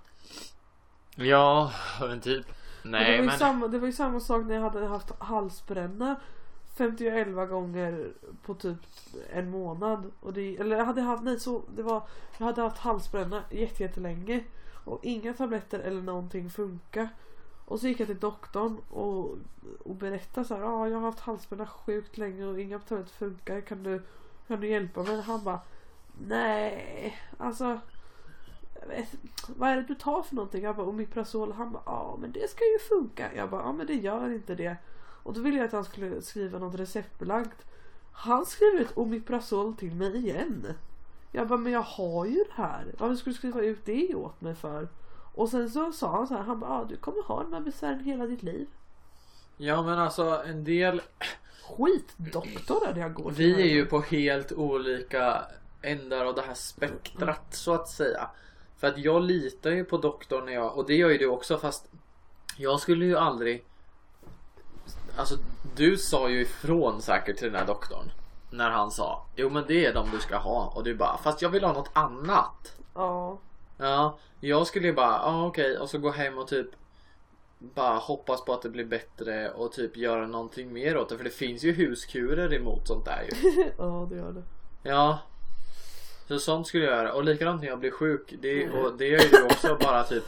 Ja, men typ. Men Nej, det, var ju men... samma, det var ju samma sak när jag hade haft halsbränna femtioelva gånger på typ en månad. Och det, eller jag hade haft, nej så, det var, jag hade haft halsbränna jätte, jättelänge. Och inga tabletter eller någonting funkar. Och så gick jag till doktorn och, och berättade så här, ja ah, jag har haft halsbränna sjukt länge och inga tabletter funkar. Kan du, kan du hjälpa mig? Han bara, nej, alltså vad är det du tar för någonting? Jag bara, Omeprazol. Han bara, ja men det ska ju funka. Jag bara, ja men det gör inte det. Och då ville jag att han skulle skriva något receptbelagt. Han skrev ut Omeprazol till mig igen. Jag bara, men jag har ju det här. Varför skulle du skriva ut det åt mig för? Och sen så sa han så här, han bara, ja du kommer ha de här besvären hela ditt liv. Ja men alltså en del skitdoktorer jag går till. Vi är ju på helt olika ändar av det här spektrat så att säga. För att jag litar ju på doktorn när jag, och det gör ju du också, fast jag skulle ju aldrig, alltså du sa ju ifrån säkert till den här doktorn när han sa, jo men det är de du ska ha, och du bara, fast jag vill ha något annat. Ja. Ja, jag skulle ju bara, ja okej, och så gå hem och typ bara hoppas på att det blir bättre och typ göra någonting mer åt det, för det finns ju huskurer emot sånt där ju. Ja, det gör det. Ja. Så sånt skulle jag göra. Och likadant när jag blir sjuk, det, och det gör ju du också, bara typ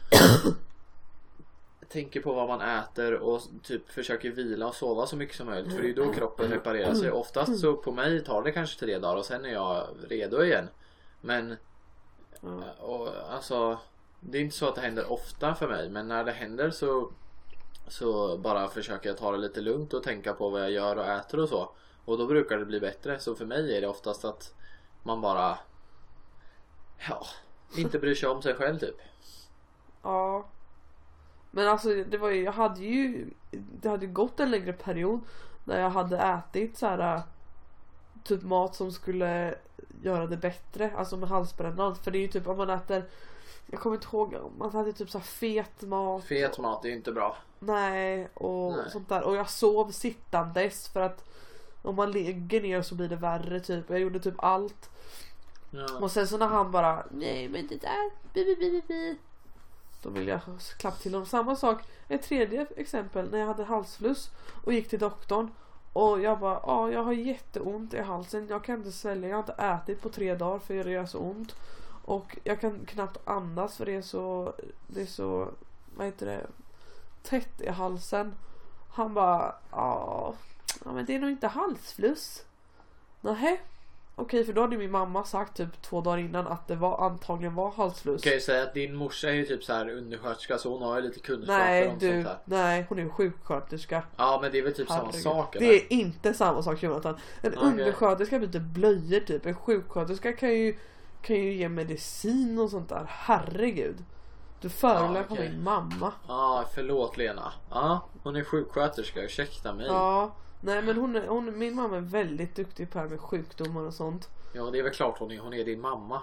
tänker på vad man äter och typ försöker vila och sova så mycket som möjligt, för det är ju då kroppen reparerar sig. Oftast så på mig tar det kanske tre dagar och sen är jag redo igen. Men och, alltså det är inte så att det händer ofta för mig, men när det händer så så bara försöker jag ta det lite lugnt och tänka på vad jag gör och äter och så, och då brukar det bli bättre. Så för mig är det oftast att man bara ja, inte bryr sig om sig själv typ. Ja. Men alltså det var ju, jag hade ju det hade gått en längre period när jag hade ätit så här typ mat som skulle göra det bättre, alltså med halsbrännan. För det är ju typ om man äter, jag kommer inte ihåg, man hade typ så här fet mat. Fet mat är inte bra. Nej, och Nej. sånt där. Och jag sov sittandes för att om man ligger ner så blir det värre typ. Jag gjorde typ allt. Ja. Och sen så när han bara, nej men det där, bi, bi, bi, bi, bi. Då vill jag klappa till honom. Samma sak, ett tredje exempel, när jag hade halsfluss och gick till doktorn. Och jag bara, ja jag har jätteont i halsen. Jag kan inte svälja, jag har inte ätit på tre dagar för det gör så ont. Och jag kan knappt andas för det är så, det är så, vad heter det, tätt i halsen. Han bara, ja, ja men det är nog inte halsfluss. Nej. Okej, för då hade min mamma sagt typ två dagar innan att det var antagligen var halsfluss. Kan jag säga att din morsa är ju typ så här undersköterska, så hon har ju lite kunskaper nej, om du, sånt här. Nej, hon är ju sjuksköterska. Ja, men det är väl typ Herregud. samma sak eller? Det är inte samma sak, Jonathan. En Okay. undersköterska byter blöjor typ. En sjuksköterska kan ju, kan ju ge medicin och sånt där. Herregud. Du förolämpar Ja, okay. min mamma. Ja, ah, förlåt Lena. Ja, hon är sjuksköterska, ursäkta mig. Ja, nej men hon, är, hon min mamma är väldigt duktig på det här med sjukdomar och sånt. Ja, det är väl klart hon är, hon är din mamma.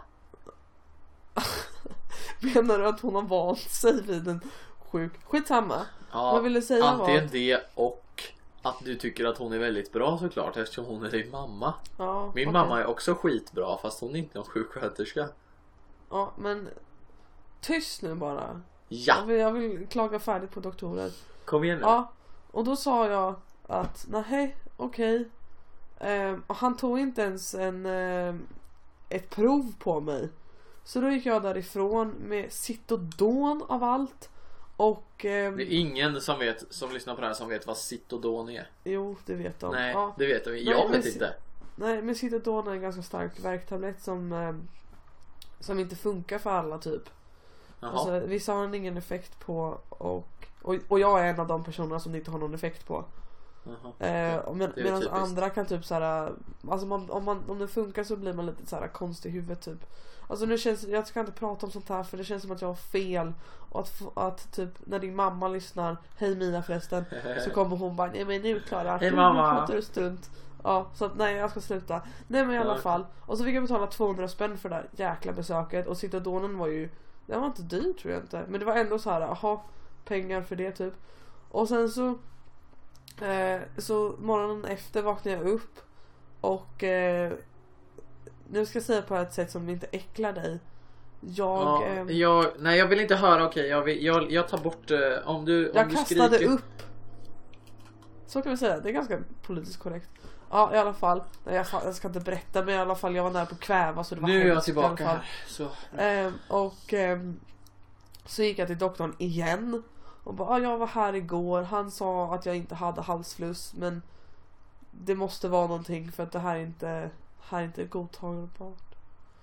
Menar du att hon har vant sig vid en sjuk... Skitsamma. Ja, Vad vill du säga antingen var... det och att du tycker att hon är väldigt bra såklart, eftersom hon är din mamma. Ja, Min okay. mamma är också skitbra, fast hon är inte någon sjuksköterska. Ja, men tyst nu bara. Ja, Jag vill, jag vill klaga färdigt på doktorer. kom igen nu. Ja, och då sa jag att nej, okej. Ehm, och han tog inte ens en, ehm, ett prov på mig. Så då gick jag därifrån med Citodon av allt. Och ehm, Det är ingen som vet, som lyssnar på det här, som vet vad Citodon är. jo, det vet de. Nej, Ja. det vet de. Nej, Jag men vet ci- inte. Nej, men Citodon är en ganska stark värktablett som ehm, som inte funkar för alla typ. Jaha. Alltså, vissa har den ingen effekt på och, och, och jag är en av de personerna som det inte har någon effekt på. Jaha. Eh, men, Det är medan typiskt. andra kan typ såhär, alltså man, om, man, om det funkar så blir man lite såhär konstig i huvudet typ. Alltså nu känns, jag ska inte prata om sånt här för det känns som att jag har fel. Och att, att typ när din mamma lyssnar, hej Mia förresten, så kommer hon bara, nej men nu Klara, Hej, nu mamma. pratar du strunt. Ja, så att, nej jag ska sluta. Nej men i alla Ja. fall. Och så fick jag betala tvåhundra spänn för det där jäkla besöket. Och Citodonen var ju, det var inte dyrt tror jag inte. Men det var ändå så här, aha, pengar för det typ. Och sen så eh, så morgonen efter vaknade jag upp. Och eh, nu ska jag säga på ett sätt som inte äcklar dig. Jag Ja, eh, jag, nej jag vill inte höra, okej, jag, vill, jag, jag tar bort eh, om du, om Jag du kastade skriker. upp. Så kan vi säga, det är ganska politiskt korrekt. Ja, i alla fall. Nej, jag, jag ska inte berätta, men i alla fall jag var nära på att kväva, så det var Nu är jag hemskt i alla tillbaka fall. här. Så. Ehm, och ehm, så gick jag till doktorn igen. Och bara, ah, jag var här igår. Han sa att jag inte hade halsfluss, men det måste vara någonting för att det här är inte, här är inte godtagbart.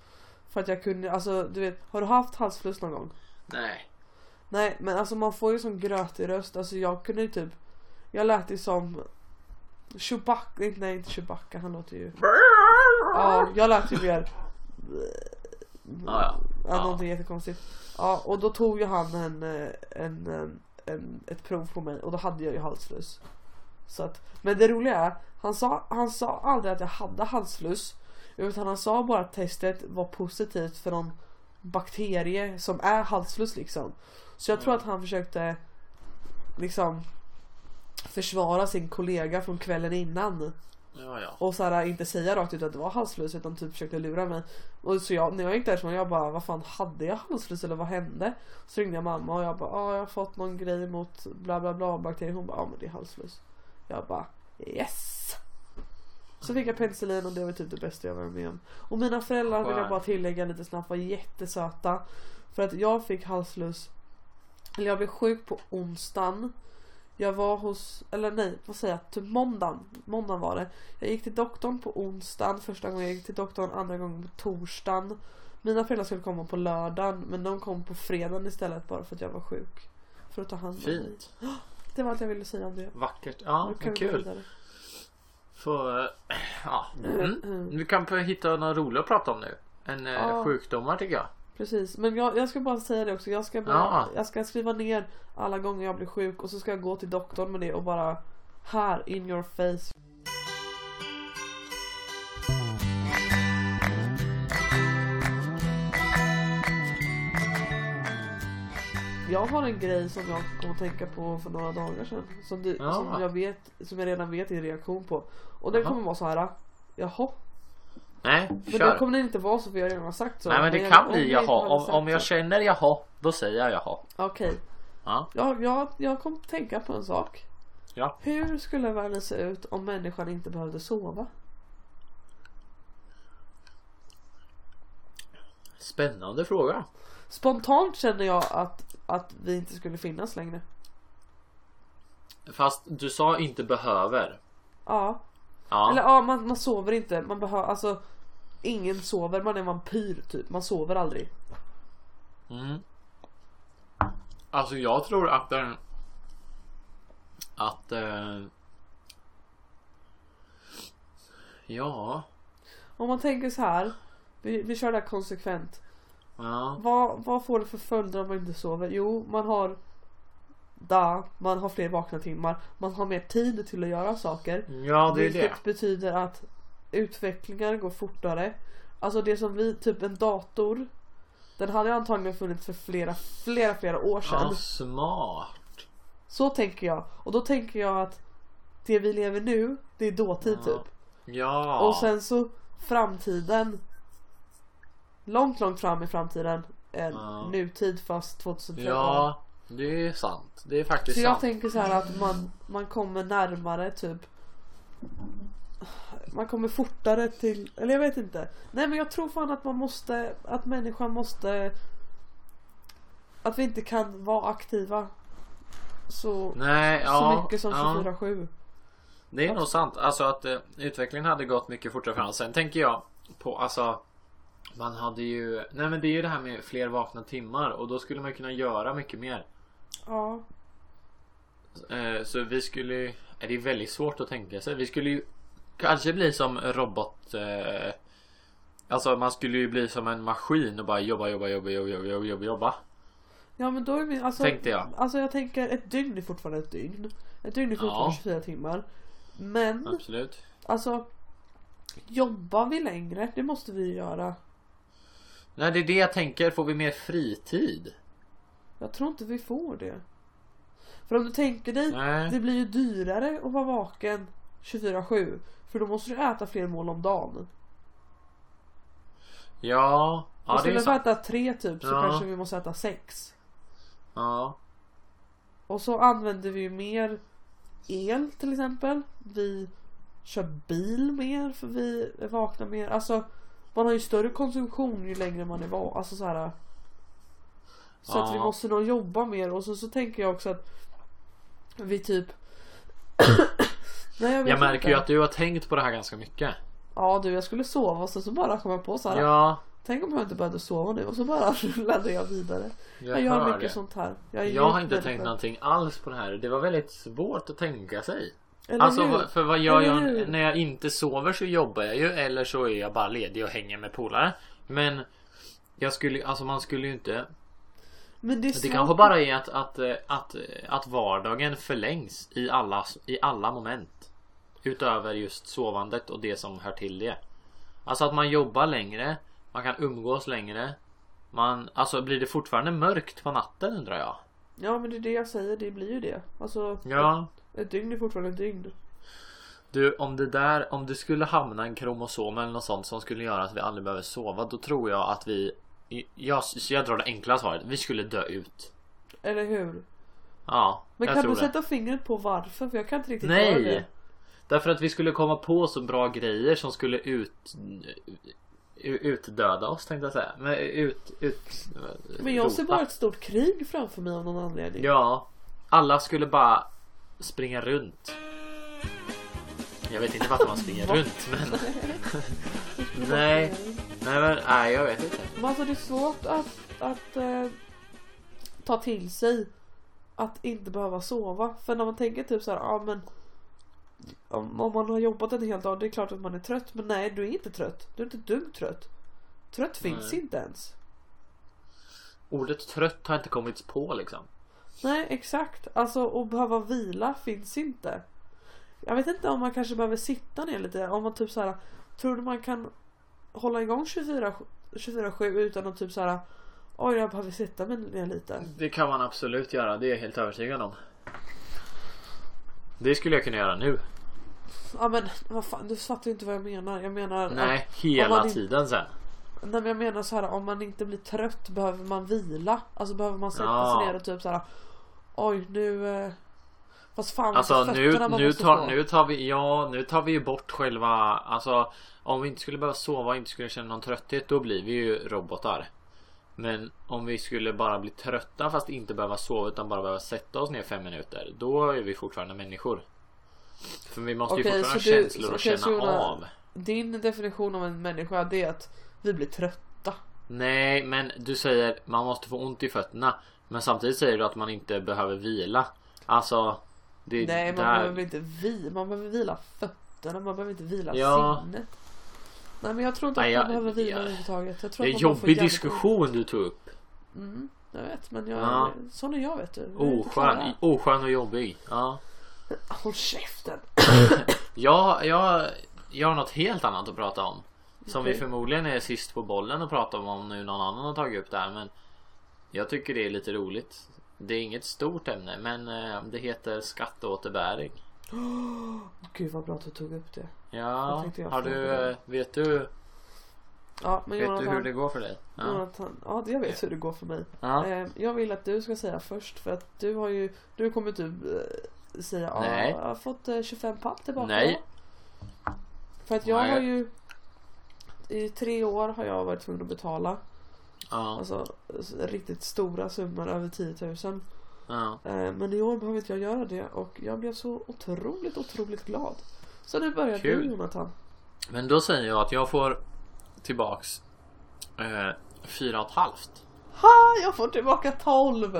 För att jag kunde, alltså du vet, har du haft halsfluss någon gång? Nej. Nej, men alltså man får ju sån grötig röst. Alltså jag kunde ju typ, jag lät ju som Chewbacca, nej inte Chewbacca, han låter ju. Ja, jag lät ju mer. Ja, ja. Ja, någonting jättekonstigt. Ja, och då tog ju han en, en, en, en ett prov på mig och då hade jag ju halsfluss. Så att, men det roliga är, han sa, han sa aldrig att jag hade halsfluss, utan han sa bara att testet var positivt för någon bakterie som är halsfluss liksom. Så jag tror att han försökte liksom försvara sin kollega från kvällen innan. Ja, ja. Och så här, inte säga rakt ut att det var halsfluss, utan typ försökte lura mig. Och så jag, när jag gick därifrån, jag bara, vad fan, hade jag halsfluss eller vad hände? Så ringde jag mamma och jag bara, ja, jag har fått någon grej mot bla bla bla bakterier. Hon bara, ja men det är halsfluss. Jag bara, yes. Så fick jag penicillin och det var typ det bästa jag var med om. Och mina föräldrar, vill jag bara tillägga lite snabbt, var jättesöta. För att jag fick halsfluss, eller jag blev sjuk på onsdagen. Jag var hos, eller nej, vad säger jag, typ måndagen, måndagen var det. Jag gick till doktorn på onsdagen, första gången jag gick till doktorn, andra gången på torsdagen. Mina föräldrar skulle komma på lördagen, men de kom på fredagen istället bara för att jag var sjuk. För att ta hand om mig. Fint. Det var allt jag ville säga om det. Vackert, ja, men kul. För, ja, mm. Mm. Vi kan hitta något roligt att prata om nu. En ja. sjukdomar tycker jag. Precis, men jag, jag ska bara säga det också. Jag ska, bara, ja. jag ska skriva ner alla gånger jag blir sjuk och så ska jag gå till doktorn med det och bara här, in your face. Jag har en grej som jag kom att tänka på för några dagar sedan. Som, du, ja. som, jag, vet, som jag redan vet din reaktion på. Och det kommer vara så här. Jaha. Nej, men kör. det kommer det inte vara så, för jag redan har sagt så. Nej, men det men kan jag, bli jaha. Om, om jag känner jaha, då säger jag jaha. Okej. Okay. Ja. Jag, jag, jag kom att tänka på en sak. Ja. Hur skulle världen se ut om människan inte behövde sova? Spännande fråga. Spontant känner jag att, att vi inte skulle finnas längre. Fast du sa inte behöver. Ja. Ja. Eller ja, man, man sover inte. Man behöver, alltså ingen sover, man är vampyr typ. Man sover aldrig. Mm. Alltså jag tror att den att eh, ja. Om man tänker så här, vi, vi kör det här konsekvent. Ja. Vad, vad får det för följder om man inte sover? Jo, man har da, man har fler vakna timmar. Man har mer tid till att göra saker. Ja, det är vilket det. betyder att utvecklingen går fortare. Alltså det som vi, typ en dator, den hade antagligen funnits för flera, flera, flera år sedan. Ja, smart. Så tänker jag. Och då tänker jag att det vi lever nu, det är dåtid ja. typ. Ja. Och sen så framtiden, långt, långt fram i framtiden, en ja. nutid fast tjugohundratretton. Ja, det är sant. Det är faktiskt så sant. jag tänker så här att man, man kommer närmare typ, man kommer fortare till, eller jag vet inte. Nej, men jag tror fan att man måste, att människan måste, att vi inte kan vara aktiva så, Nej, så ja, mycket som ja. tjugofyra sju. Det är nog sant. Alltså att eh, utvecklingen hade gått mycket fortare fram. Sen tänker jag på, alltså man hade ju, nej men det är ju det här med fler vakna timmar. Och då skulle man kunna göra mycket mer. Ja. eh, Så vi skulle, är det är väldigt svårt att tänka sig. Vi skulle ju kanske bli som robot, eh, alltså man skulle ju bli som en maskin och bara jobba, jobba, jobba, jobba, jobba, jobba, jobba. Ja, men då är min, alltså, tänkte jag. Alltså jag tänker, ett dygn är fortfarande ett dygn. Ett dygn är fortfarande Ja. tjugofyra timmar. Men Absolut. alltså, jobbar vi längre? Det måste vi göra. Nej, det är det jag tänker. Får vi mer fritid? Jag tror inte vi får det. För om du tänker dig, Nej. det blir ju dyrare att vara vaken tjugofyra sju. För då måste du äta fler mål om dagen. Ja, ja och det är skulle sant. vi äta tre typ, så Ja. kanske vi måste äta sex. Ja. Och så använder vi ju mer el till exempel. Vi kör bil mer för vi vaknar mer. Alltså man har ju större konsumtion ju längre man är vaken. Alltså så här. Så Ja. att vi måste nog jobba mer. Och så, så tänker jag också att vi typ Nej, jag vet Jag märker inte. ju att du har tänkt på det här ganska mycket. Ja du, jag skulle sova och så, så bara kom jag på så här. Ja. Tänk om jag inte började sova nu och så bara laddade jag vidare. Jag, jag gör hör mycket det. sånt här. Jag, Jag har inte väldigt tänkt bra. någonting alls på det här. Det var väldigt svårt att tänka sig. Eller Alltså hur? vad- för vad gör Eller jag hur? när jag inte sover, så jobbar jag ju, eller så är jag bara ledig och hänger med polare. Men jag skulle, alltså man skulle ju inte. Men det är Det svårt. kanske bara är att, att, att, att vardagen förlängs i alla, i alla moment. Utöver just sovandet och det som hör till det. Alltså att man jobbar längre, man kan umgås längre. Man, alltså blir det fortfarande mörkt på natten, undrar jag. Ja, men det är det jag säger, det blir ju det. Alltså, Ja. ett, ett dygn är fortfarande ett dygn. Du, om det där, om det skulle hamna en kromosom eller något sånt som skulle göra att vi aldrig behöver sova, då tror jag att vi, jag, jag drar det enkla svaret, vi skulle dö ut. Eller hur? Ja, Men jag kan tror du det. sätta fingret på varför? För jag kan inte riktigt göra Nej! det. Därför att vi skulle komma på så bra grejer som skulle ut utdöda oss, tänkte jag säga. Men ut, ut Men jag ser rota. bara ett stort krig framför mig av någon anledning. Ja, alla skulle bara springa runt. Jag vet inte varför man springer runt, men nej. Nej, men nej, jag vet inte. Men alltså det är svårt att, att eh, ta till sig att inte behöva sova. För när man tänker typ så här, ja men om, om man har jobbat en hel dag, det är klart att man är trött. Men nej, du är inte trött. Du är inte dum trött. Trött finns Nej. inte ens. Ordet trött har inte kommit på liksom. Nej, exakt. Alltså att behöva vila finns inte. Jag vet inte om man kanske behöver sitta ner lite. Om man typ så här, tror du man kan hålla igång tjugofyra sju utan att typ så här, oj jag behöver sitta mig ner lite. Det kan man absolut göra, det är jag helt övertygad om. Det skulle jag kunna göra nu. Ja men vad fan, du fattar ju inte vad jag menar. Jag menar Nej, att, hela om man tiden sen. Nej, men jag menar så här, om man inte blir trött behöver man vila. Alltså behöver man sätta Ja. sig ner och typ så här, oj nu eh, fast fan Alltså inte nu, fötterna man nu, måste tar, få. nu tar vi ja, nu tar vi ju bort själva, alltså om vi inte skulle behöva sova och inte skulle känna någon trötthet, då blir vi ju robotar. Men om vi skulle bara bli trötta fast inte behöva sova utan bara behöva sätta oss ner fem minuter, då är vi fortfarande människor. För vi måste Okej, ju fortfarande så ha du- känslor och okej, känna så Jonas- av. Din definition av en människa, det är att vi blir trötta. Nej, men du säger man måste få ont i fötterna, men samtidigt säger du att man inte behöver vila. Alltså det, Nej, man där... behöver inte vila. Man behöver vila fötterna. Man behöver inte vila Ja. sinnet. Nej, men jag tror inte Nej, att jag- man behöver vila jag- överhuvudtaget. Jag tror Det är att en man bara får jobbig jävligt- diskussion du tog upp. Mm, jag vet, men jag, Ja. sån är jag, vet du. Jag är inte klar Oskön, här. oskön och jobbig. Ja. Håll käften. Jag, jag, jag har något helt annat att prata om. Som Okej. vi förmodligen är sist på bollen att prata om, om nu någon annan har tagit upp det här. Men jag tycker det är lite roligt. Det är inget stort ämne, men eh, det heter skatteåterbäring. Gud vad bra att du tog upp det. Jag Ja, tänkte jag har fråga du, dig. eh, vet du, Ja, men vet Jonathan, du hur det går för dig? Ja. Jonathan, ja, jag vet hur det går för mig. Ja. Eh, jag vill att du ska säga först, för att du har ju, du kommer typ eh, säga, ja, Nej. jag har fått eh, tjugofem papp tillbaka. Nej. För att jag Nej. har ju, i tre år har jag varit tvungen att betala, Ja. alltså riktigt stora summor, över tio tusen. Ja. Eh, men i år behöver inte jag göra det, och jag blev så otroligt, otroligt glad. Så nu börjar Kul. du, Jonathan. Men då säger jag att jag får tillbaks eh, fyra och ett halvt. Ha, jag får tillbaka tolv.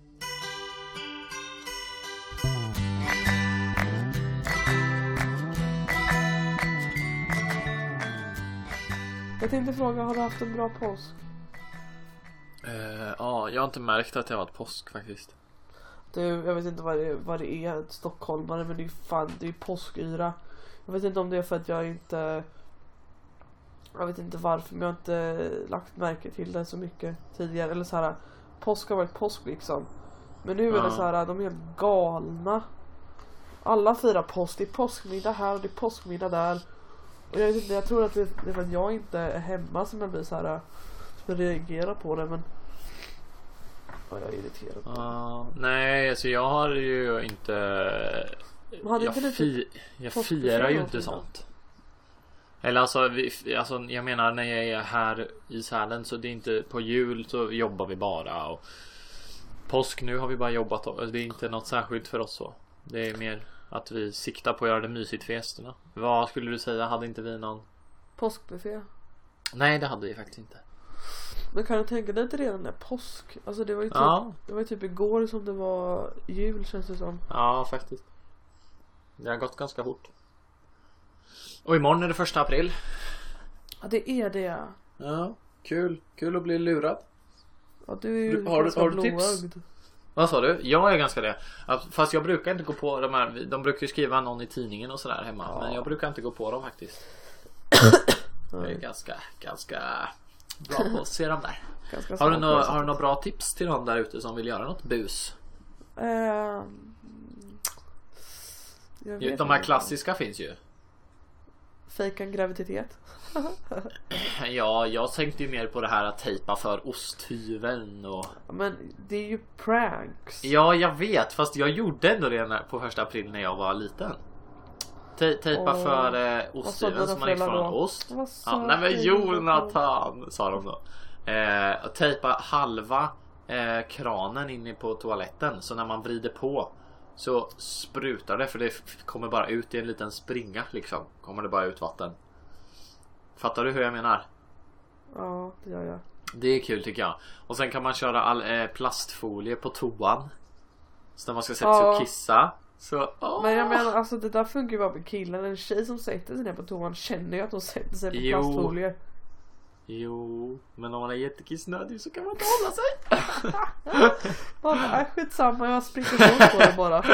Jag tänkte fråga, har du haft en bra påsk? Eh, ja, jag har inte märkt att det har varit påsk faktiskt. Du, jag vet inte vad det, vad det är, stockholmare, men det är fan, det är påskyra. Jag vet inte om det är för att jag inte, jag vet inte varför, men jag har inte lagt märke till det så mycket tidigare. Eller så här, påsk har varit påsk liksom. Men nu är Ja. det så här, de är helt galna. Alla firar påsk, det är påskmiddag här och det är påskmiddag där. Och jag vet inte, jag tror att det det är för att jag inte är hemma som jag blir så här, som jag reagerar på det, men ja, jag är irriterad. Ja, nej, alltså jag har ju inte... Men hade Jag, inte ni fi, jag påskbuffé firar ju någonting inte då? sånt. Eller alltså, vi, alltså, jag menar när jag är här i Sälen, så det är inte på jul så jobbar vi bara. Och påsk nu har vi bara jobbat. Och det är inte något särskilt för oss så. Det är mer att vi siktar på att göra det mysigt för gästerna. Vad skulle du säga? Hade inte vi någon? Påskbuffé? Nej, det hade vi faktiskt inte. Men kan du tänka dig att det redan är påsk? Alltså det var ju typ, Ja. det var ju typ igår som det var jul, känns det som. Ja, faktiskt. Det har gått ganska fort. Och imorgon är det första april. Ja, det är det. Ja, kul. Kul att bli lurad. Ja, du är ju Du- har du- ganska har du tips? blåögd. Vad sa du? Jag är ganska det. Att, fast jag brukar inte gå på de här. De brukar ju skriva någon i tidningen och sådär hemma. Ja. Men jag brukar inte gå på dem faktiskt. Jag är ganska, ganska bra på att se dem där. Ganska Har du smart några på det har du några sättet. bra tips till någon där ute som vill göra något bus? Ehm, jag vet De här inte. klassiska finns ju. Fejka en graviditet. Ja, jag tänkte ju mer på det här att tejpa för osthyveln och... Men det är ju pranks. Ja, jag vet, fast jag gjorde ändå det när- på första april när jag var liten. Te- tejpa Åh, för eh, vad sa osthyveln dina som man gick från föräldrar en då? ost. Vad Ja, sa nej men dina Jonathan, sa de då. Eh, och tejpa halva eh, kranen inne på toaletten. Så när man vrider på så sprutar det, för det f- kommer bara ut i en liten springa liksom. Kommer det bara ut vatten. Fattar du hur jag menar? Ja, det gör jag. Det är kul tycker jag. Och sen kan man köra all eh, plastfolie på toan. Så när man ska sätta sig Ja. och kissa. Så, åh. Men jag menar, alltså det där funkar ju bara med killen. En tjej som sätter sig ner på toan känner ju att hon sätter sig på Jo. plastfolier. Jo, men om man är jättekissnödig så kan man inte hålla sig. Ja, nej, skitsamma, jag spricker på på det bara.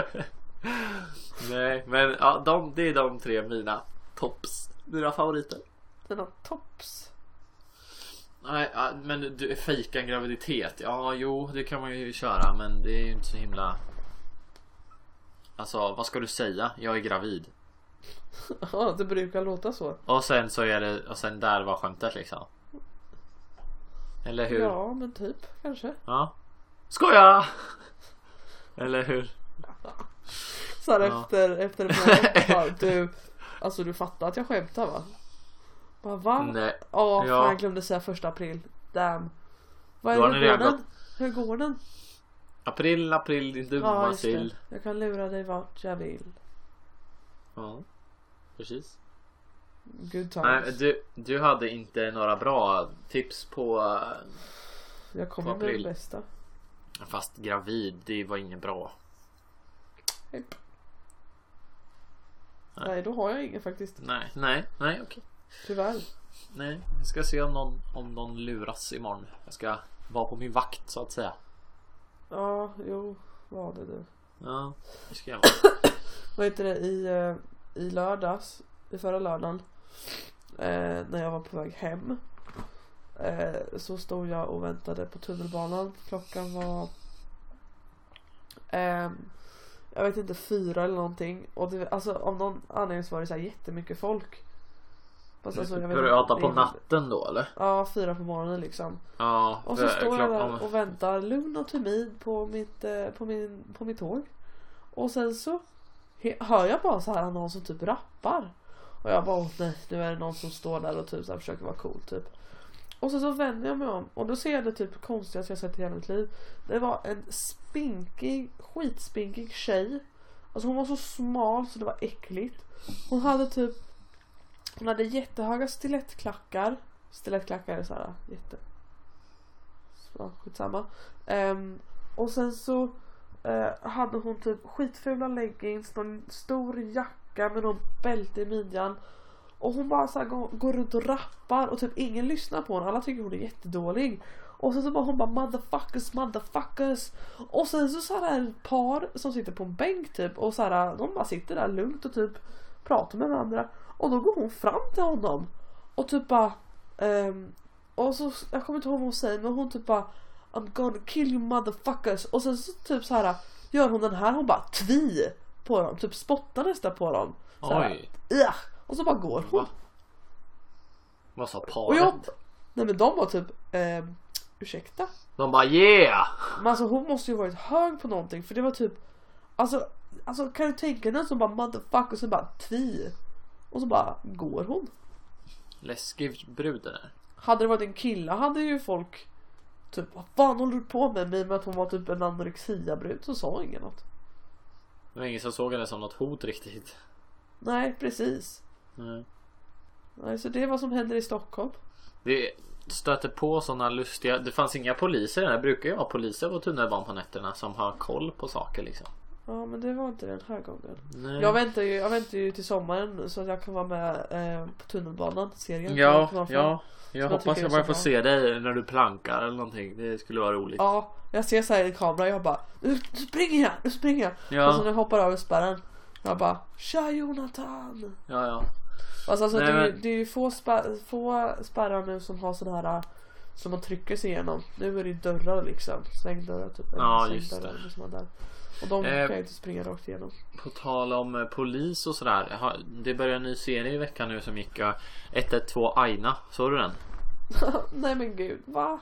Nej, men ja, de, det är de tre mina tops. Mina favoriter. Den har tops. Nej, ja, men du, fejka en graviditet. Ja, jo, det kan man ju köra. Men det är ju inte så himla... Alltså, vad ska du säga? Jag är gravid. Ja, det brukar låta så. Och sen så är det... Och sen där var skämtet liksom. Eller hur? Ja, men typ, kanske. Ja. Skoja! Eller hur? Så här Ja. efter, efter en månad bara, du, alltså du fattar att jag skämtar va? Bara, va? Nej. Ja, Ja. fan jag glömde säga första april. Damn. Vad Då är har det, ni hur går redan den? Hur går den? April, april, din Ja, dumma just det. sill. Jag kan lura dig vart jag vill. Ja, precis. Good Nej, times. du, du hade inte några bra tips på... Jag kommer på med det april. bästa. Fast gravid, det var inget bra. Nej. Nej. Nej, då har jag ingen faktiskt. Nej, nej, nej, okej. Tyvärr. Nej, jag ska se om någon, om någon luras imorgon. Jag ska vara på min vakt så att säga. Ja, jo, var det du. Ja, det ska jag vara. Vad heter det, i, eh, i lördags, i förra lördagen, eh, när jag var på väg hem, eh, så stod jag och väntade på tunnelbanan. Klockan var eh, jag vet inte, fyra eller någonting. Och det, alltså av någon anledning så var det så här jättemycket folk. Fast alltså, jag vet Börjar inte, du äta på det- natten då eller? Ja, fyra på morgonen liksom. Ja, Och så för- står jag klock- där om- och väntar lugn och timid på mitt, eh, på min, på mitt tåg. Och sen så he- hör jag bara så här någon som typ rappar. Och jag bara, åh nej, nu är det någon som står där och typ så här försöker vara cool typ. Och så, så vänder jag mig om och då ser jag det typ konstigaste jag sett i hela mitt liv. Det var en spinkig, skitspinkig tjej. Alltså hon var så smal så det var äckligt. Hon hade typ, hon hade jättehöga stilettklackar. Stilettklackar är så här jätte... Ja, skitsamma. Um, och sen så uh, hade hon typ skitfula leggings, någon stor jacka med någon bälte i midjan. Och hon bara så här går, går runt och rappar och typ ingen lyssnar på henne. Alla tycker hon är jättedålig. Och sen så bara hon bara motherfuckers, motherfuckers. Och sen så så här är ett par som sitter på en bänk typ. Och så här, de bara sitter där lugnt och typ pratar med varandra. Och då går hon fram till honom. Och typ bara um, och så, jag kommer inte ihåg vad hon säger, men hon typ bara I'm gonna kill you motherfuckers. Och sen så typ så här gör hon den här, hon bara tvi på dem, typ spottar nästan på dem. Så här, Oj. "Ugh." Och så bara går hon. Va? Vad sa paret? Och jag, nej men de var typ eh, ursäkta. De bara yeah! Men alltså hon måste ju varit hög på någonting, för det var typ alltså, alltså kan du tänka den som bara motherfucker och så bara tvi. Och så bara går hon. Läskig bruden är. Hade det varit en kille hade ju folk typ, vad fan håller du på med mig, med att hon var typ en anorexia-brud, så sa ingen något. Det var ingen som såg henne som något hot riktigt. Nej, precis. Nej. Nej, så det är vad som händer i Stockholm. Det, stöter på sådana lustiga. Det fanns inga poliser där. Det brukar ju vara poliser på tunnelbanan på nätterna som har koll på saker liksom. Ja, men det var inte den här gången. Nej. Jag väntar ju, jag väntar ju till sommaren så att jag kan vara med eh, på tunnelbanan serien. Ja, ja. Jag jag hoppas tycker jag det är bara så får bra. se dig när du plankar eller någonting. Det skulle vara roligt. Ja, jag ser så här i en kamera. Jag bara, nu springer jag, nu springer jag. Ja. Och så när jag hoppar över spärren. Jag bara, tja Jonathan. Ja, ja. Alltså, alltså Nej, det, är, men- det är ju få, spär, få spärrar nu som har sådana här som man trycker sig igenom. Nu är det dörrar liksom, svängdörrar typ. Ja, eller just svängdörrar det. eller såna där. Och de Eh. kan jag inte springa rakt igenom. På tal om eh, polis och sådär. ha- Det börjar en ny serie i veckan nu som gick uh, ett ett två Aina. Såg du den? Nej men gud, va?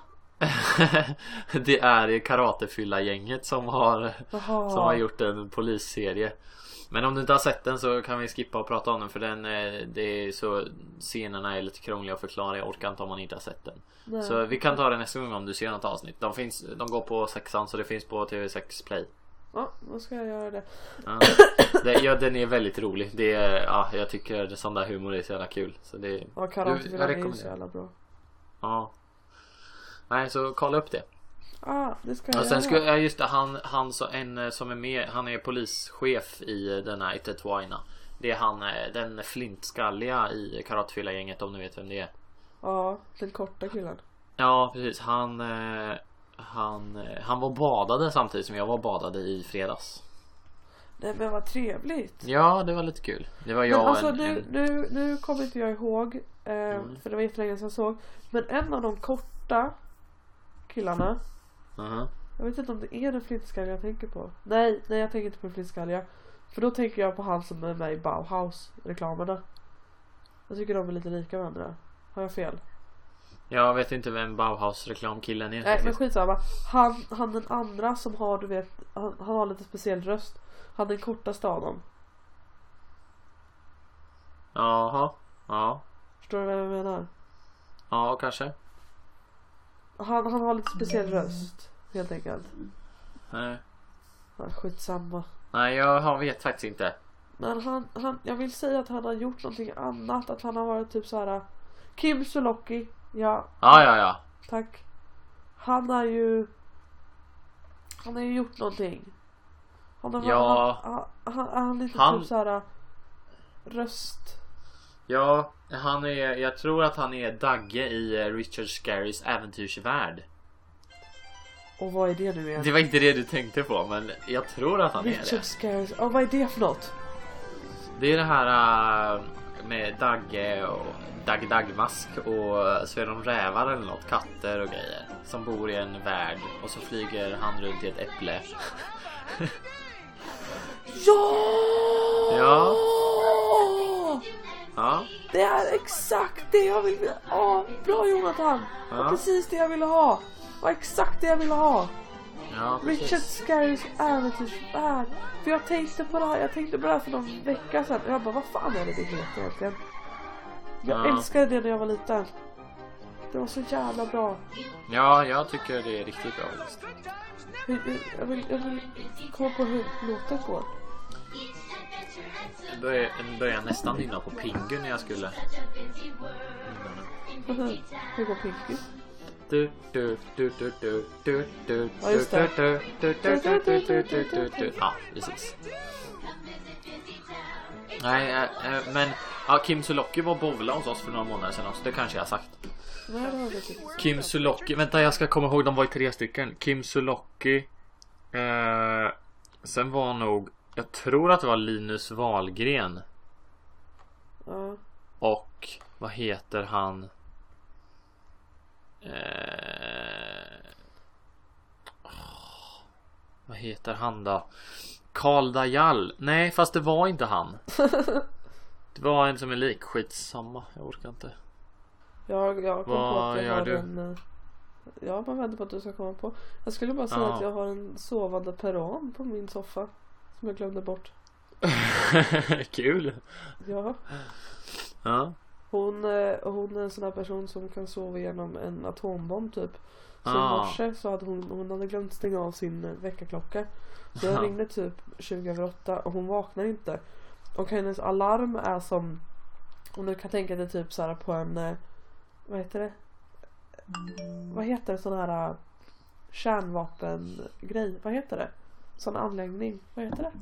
Det är karatefylla-gänget som har, Jaha. som har gjort en polisserie. Men om du inte har sett den så kan vi skippa och prata om den. För den, eh, det är så, scenerna är lite krångliga att förklara. Jag orkar inte om man inte har sett den. Nej. Så vi kan ta det nästa gång om du ser något avsnitt. De, finns, de går på sexan så det finns på T V sex Play. Ja, då ska jag göra det. Ja, det, ja, den är väldigt rolig. Det är, ja, jag tycker sån där humor är så jävla kul. Så det, Ja, Du- karatefylla jag är ju rekommenderar. så jävla bra. ja. Nej, så kolla upp det. Ah, det ska jag Och sen göra. skulle, ja just det, han, han så, en eh, som är med, han är polischef i den här ett ett två Aina. Det är han, eh, den flintskalliga i karatefylla-gänget, om ni vet vem det är. Ja, den korta killen. Ja, precis. Han, eh, han, eh, han var badade samtidigt som jag var badade i fredags. Nej men vad trevligt. Ja, det var lite kul. Det var jag Men alltså en, nu, en... nu, nu kommer inte jag ihåg eh, Mm. för det var jättelänge sedan jag såg. Men en av de korta killarna, Uh-huh. jag vet inte om det är den flintskalliga jag tänker på. Nej, nej jag tänker inte på den flintskalliga. För då tänker jag på han som är med i Bauhaus-reklamerna. Jag tycker de är lite lika varandra. Har jag fel? Jag vet inte vem Bauhaus-reklamkillen är. Nej men faktiskt. skitsamma. Han, han den andra som har, du vet, han, han har lite speciell röst. Han den kortaste av dem. Jaha, ja. Förstår du vad jag menar? Ja, kanske. Han, han har lite speciell röst. Helt enkelt. Nej. Ja, skitsamma. Nej, jag har- vet faktiskt inte. Men han, han, jag vill säga att han har gjort någonting annat. Att han har varit typ så här. Kim Sulocki. Ja, Ja, ja, ja. tack. Han har ju Han har ju gjort någonting. Han har Ja. han, han, han, han är lite Han- typ så här röst. Ja, han är, jag tror att han är Dagge i eh, Richard Scarrys äventyrsvärld. Och vad är det nu igen? Det var inte det du tänkte på, men jag tror att han är Richard det. Scares. Ja, vad är det för något? Det är det här äh, med Dagge och Dagge Dagmask och så är de rävar eller något, katter och grejer som bor i en värld och så flyger han runt i ett äpple. Ja! Ja. Ja, Det är exakt det jag vill. Ja, bra Jonathan. Det var Ja. precis det jag ville ha. Det var exakt det jag ville ha. ja Richard precis. Scarrys äventyrsvärld. För jag tänkte på det här, jag tänkte på det här för någon vecka sedan. Och jag bara, vad fan är det det heter egentligen? Jag Ja. älskade det när jag var liten. Det var så jävla bra. Ja, jag tycker det är riktigt bra just. Jag vill, jag vill, jag vill komma på hur låten går. Jag började, jag började nästan nynna på Pingu när jag skulle. Hur går Pinky? Du, du, du, du, du, du, du, Ja, just det. du, du, du, du, du, du, du, du, du. Ja, precis. Nej, äh, äh, men ja, Kim Sulocki var bowla hos oss för några månader sedan också. Det kanske jag har sagt. Nej, det var det inte. Kim Sulocki, vänta jag ska komma ihåg, de var ju tre stycken. Kim Sulocki. Eh, sen var nog, jag tror att det var Linus Wahlgren. Ja. Och vad heter han? Eh, åh, vad heter han då? Karl Dajal. Nej, fast det var inte han. Det var en som är lik. Skitsamma, jag orkar inte. Jag, jag kom Vad på att jag gör har du? en... eh, Jag bara väntar på att du ska komma på. Jag skulle bara säga Ja. att jag har en sovande peruan på min soffa. Som jag glömde bort. Kul. Ja. Ja. Hon, eh, hon är en sån här person som kan sova igenom en atombomb typ. Så i Ah. morse så hade hon, hon hade glömt stänga av sin eh, väckarklocka. Så jag Ja. ringde typ tjugo över åtta och hon vaknar inte. Och hennes alarm är som, om du kan tänka dig typ så här på en, eh, vad heter det? vad heter det, sån här kärnvapengrej, vad heter det? Sån anläggning, vad heter det?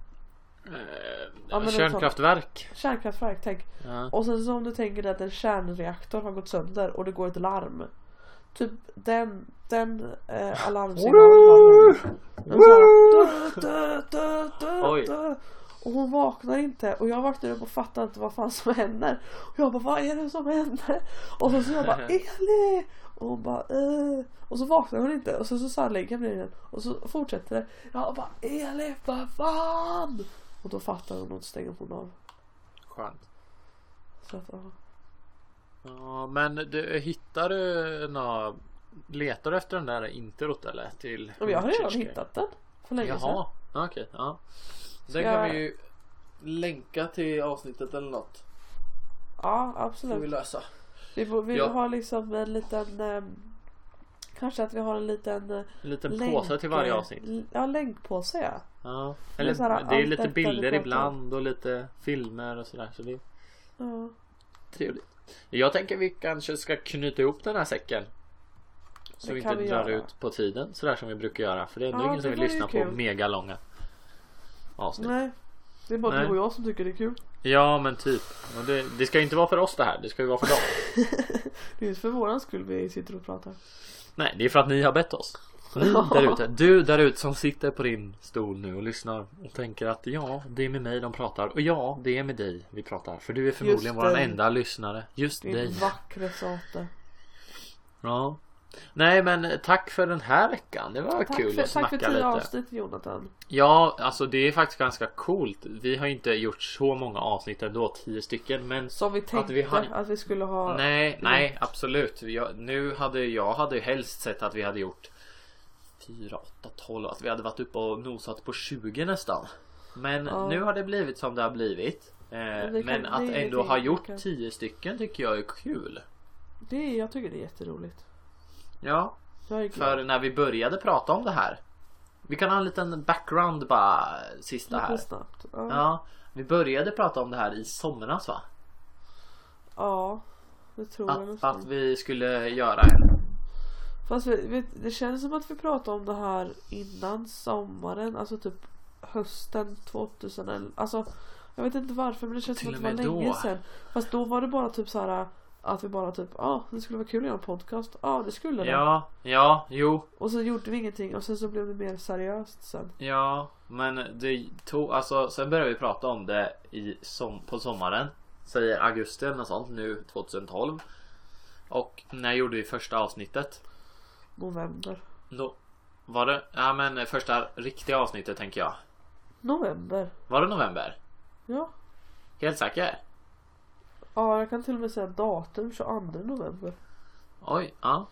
Eh, Ja, men kärnkraftverk. Sån, kärnkraftverk, tänk. Ja. Och sen så om du tänker dig att en kärnreaktor har gått sönder och det går ett larm. Typ den, den eh, alarmsignalen var den så här, dö, dö, dö, dö. Och hon vaknar inte. Och jag vaknar upp och fattar inte vad fan som händer. Och jag bara, vad är det som händer? Och så, så jag bara, Eli! Och hon bara, eh. Och så vaknar hon inte. Och så, så, så här lägger jag mig den. Och så fortsätter det. Jag bara, Eli, vad fan? Och då fattar hon och stänger hon av. Skönt. Så att, ja. Ja, men du, hittar du nå, letar du efter den där introt eller till? Men jag har redan hittat den för länge sedan. Jaha, okej, okay, ja. Den Ska... kan vi ju länka till avsnittet eller något. Ja, absolut. Får vi lösa. Vi, vi ja. har liksom en liten eh, kanske att vi har en liten En liten länk, påse till varje avsnitt. Ja, länkpåse, ja. Ja, eller det är, här, det är lite bilder pratar. ibland och lite filmer och sådär, så det är ja. trevligt. Jag tänker vi kanske ska knyta ihop den här säcken. Så det vi inte vi drar göra. ut på tiden sådär som vi brukar göra. För det är ändå Ja, ingen som vill lyssna kul. på mega långa avsnitt. Nej, det är bara Nej. du och jag som tycker det är kul. Ja, men typ. Och det, det ska inte vara för oss det här. Det ska ju vara för dem. Det är ju för våran skull vi sitter och pratar. Nej, det är för att ni har bett oss. Ni där ute. Du där ute som sitter på din stol nu och lyssnar och tänker att ja, det är med mig de pratar. Och ja, det är med dig vi pratar. För du är förmodligen vår enda lyssnare. Just din dig. vackra sate. Ja. Nej, men tack för den här veckan. Det var Tack kul för, att snacka tack för tio lite. avsnitt, Jonathan. Ja, alltså det är faktiskt ganska coolt. Vi har inte gjort så många avsnitt ändå, tio stycken. Men Som vi tänkte att vi, har... att vi skulle ha. Nej, nej, absolut. Jag, nu hade jag hade ju helst sett att vi hade gjort fyra, åtta, tolv. Att vi hade varit uppe och nosat på tjugo nästan. Men ja. nu har det blivit som det har blivit. Eh, men men kan, att ändå ha gjort kan... tio stycken tycker jag är kul. Det är, jag tycker det är jätteroligt. Ja. Jag är glad. För när vi började prata om det här. Vi kan ha en liten background bara sista lite här. snabbt. Ja. Ja, vi började prata om det här i somras va? Ja, det tror jag Att, nästan. att vi skulle göra en. Fast vi, vi, det känns som att vi pratade om det här innan sommaren. Alltså typ hösten tvåtusen. Alltså jag vet inte varför, men det känns Till som att det och var med länge då. sedan. Fast då var det bara typ så här att vi bara typ, ja ah, det skulle vara kul att göra en podcast. Ja ah, det skulle det. Ja, ja, jo. Och så gjorde vi ingenting och sen så blev det mer seriöst sen. Ja, men det tog, alltså sen började vi prata om det i som, på sommaren. Säger augusti eller något sånt, nu tjugohundratolv. Och när gjorde vi första avsnittet? November. Då var det, ja men första riktiga avsnittet tänker jag. November. Var det november? Ja. Helt säker? Ja, jag kan till och med säga datum tjugoandra november. Oj, ja.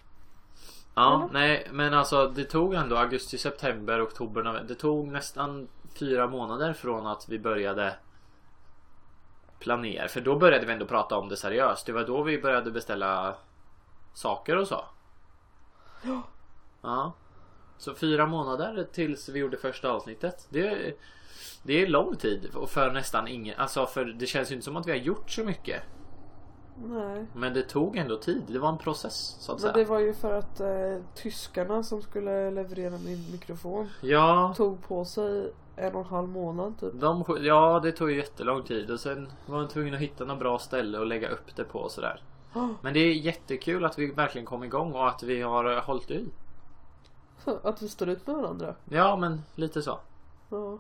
Ja, Eller? nej, men alltså det tog ändå augusti, september, oktober, november. Det tog nästan fyra månader från att vi började planera. För då började vi ändå prata om det seriöst. Det var då vi började beställa saker och så. Ja. Ja. Så fyra månader tills vi gjorde första avsnittet. Det är, det är lång tid. Och för nästan ingen. Alltså för det känns ju inte som att vi har gjort så mycket. Nej. Men det tog ändå tid. Det var en process så att Men säga. det var ju för att eh, tyskarna som skulle leverera min mikrofon Ja. tog på sig en och en halv månad typ. De, ja, det tog ju jättelång tid. Och sen var man tvungen att hitta något bra ställe och lägga upp det på och sådär. Oh, Men det är jättekul att vi verkligen kom igång och att vi har uh, hållit i. att vi står ut med varandra. Ja, men lite så. Ja.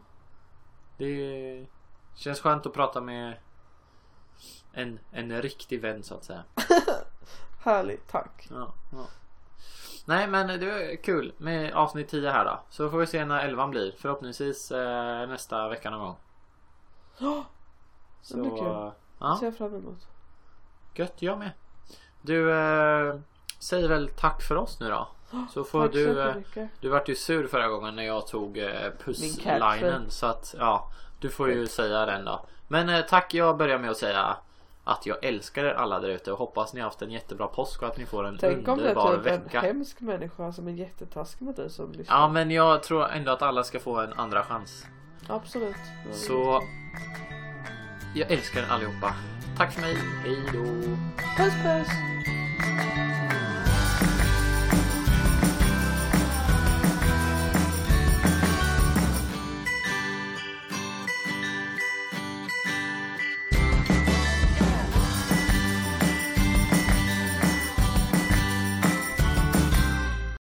Det känns skönt att prata med en, en riktig vän så att säga. Härligt, tack. Ja, ja. Nej, men det är kul med avsnitt tio här då. Så får vi se när elvan blir. Förhoppningsvis eh, nästa vecka någon gång. Ja, Så, det blir kul. uh, Det ja, ser jag fram emot. gött, jag med. Du eh, säger väl tack för oss nu då. Så får Tack så du eh, jättemycket. du vart ju sur förra gången när jag tog eh, Min pusslinen. catchphrase. Så att ja, du får ju säga den då. Men eh, tack, jag börjar med att säga att jag älskar er alla där ute och hoppas ni har haft en jättebra påsk och att ni får en Tänk om det underbar är typ vecka. en hemsk människa som är jättetaskig mot dig som lyssnar. Ja, men jag tror ändå att alla ska få en andra chans. Absolut. Så jag älskar er allihopa. Tack för mig. Hej då. Puss puss.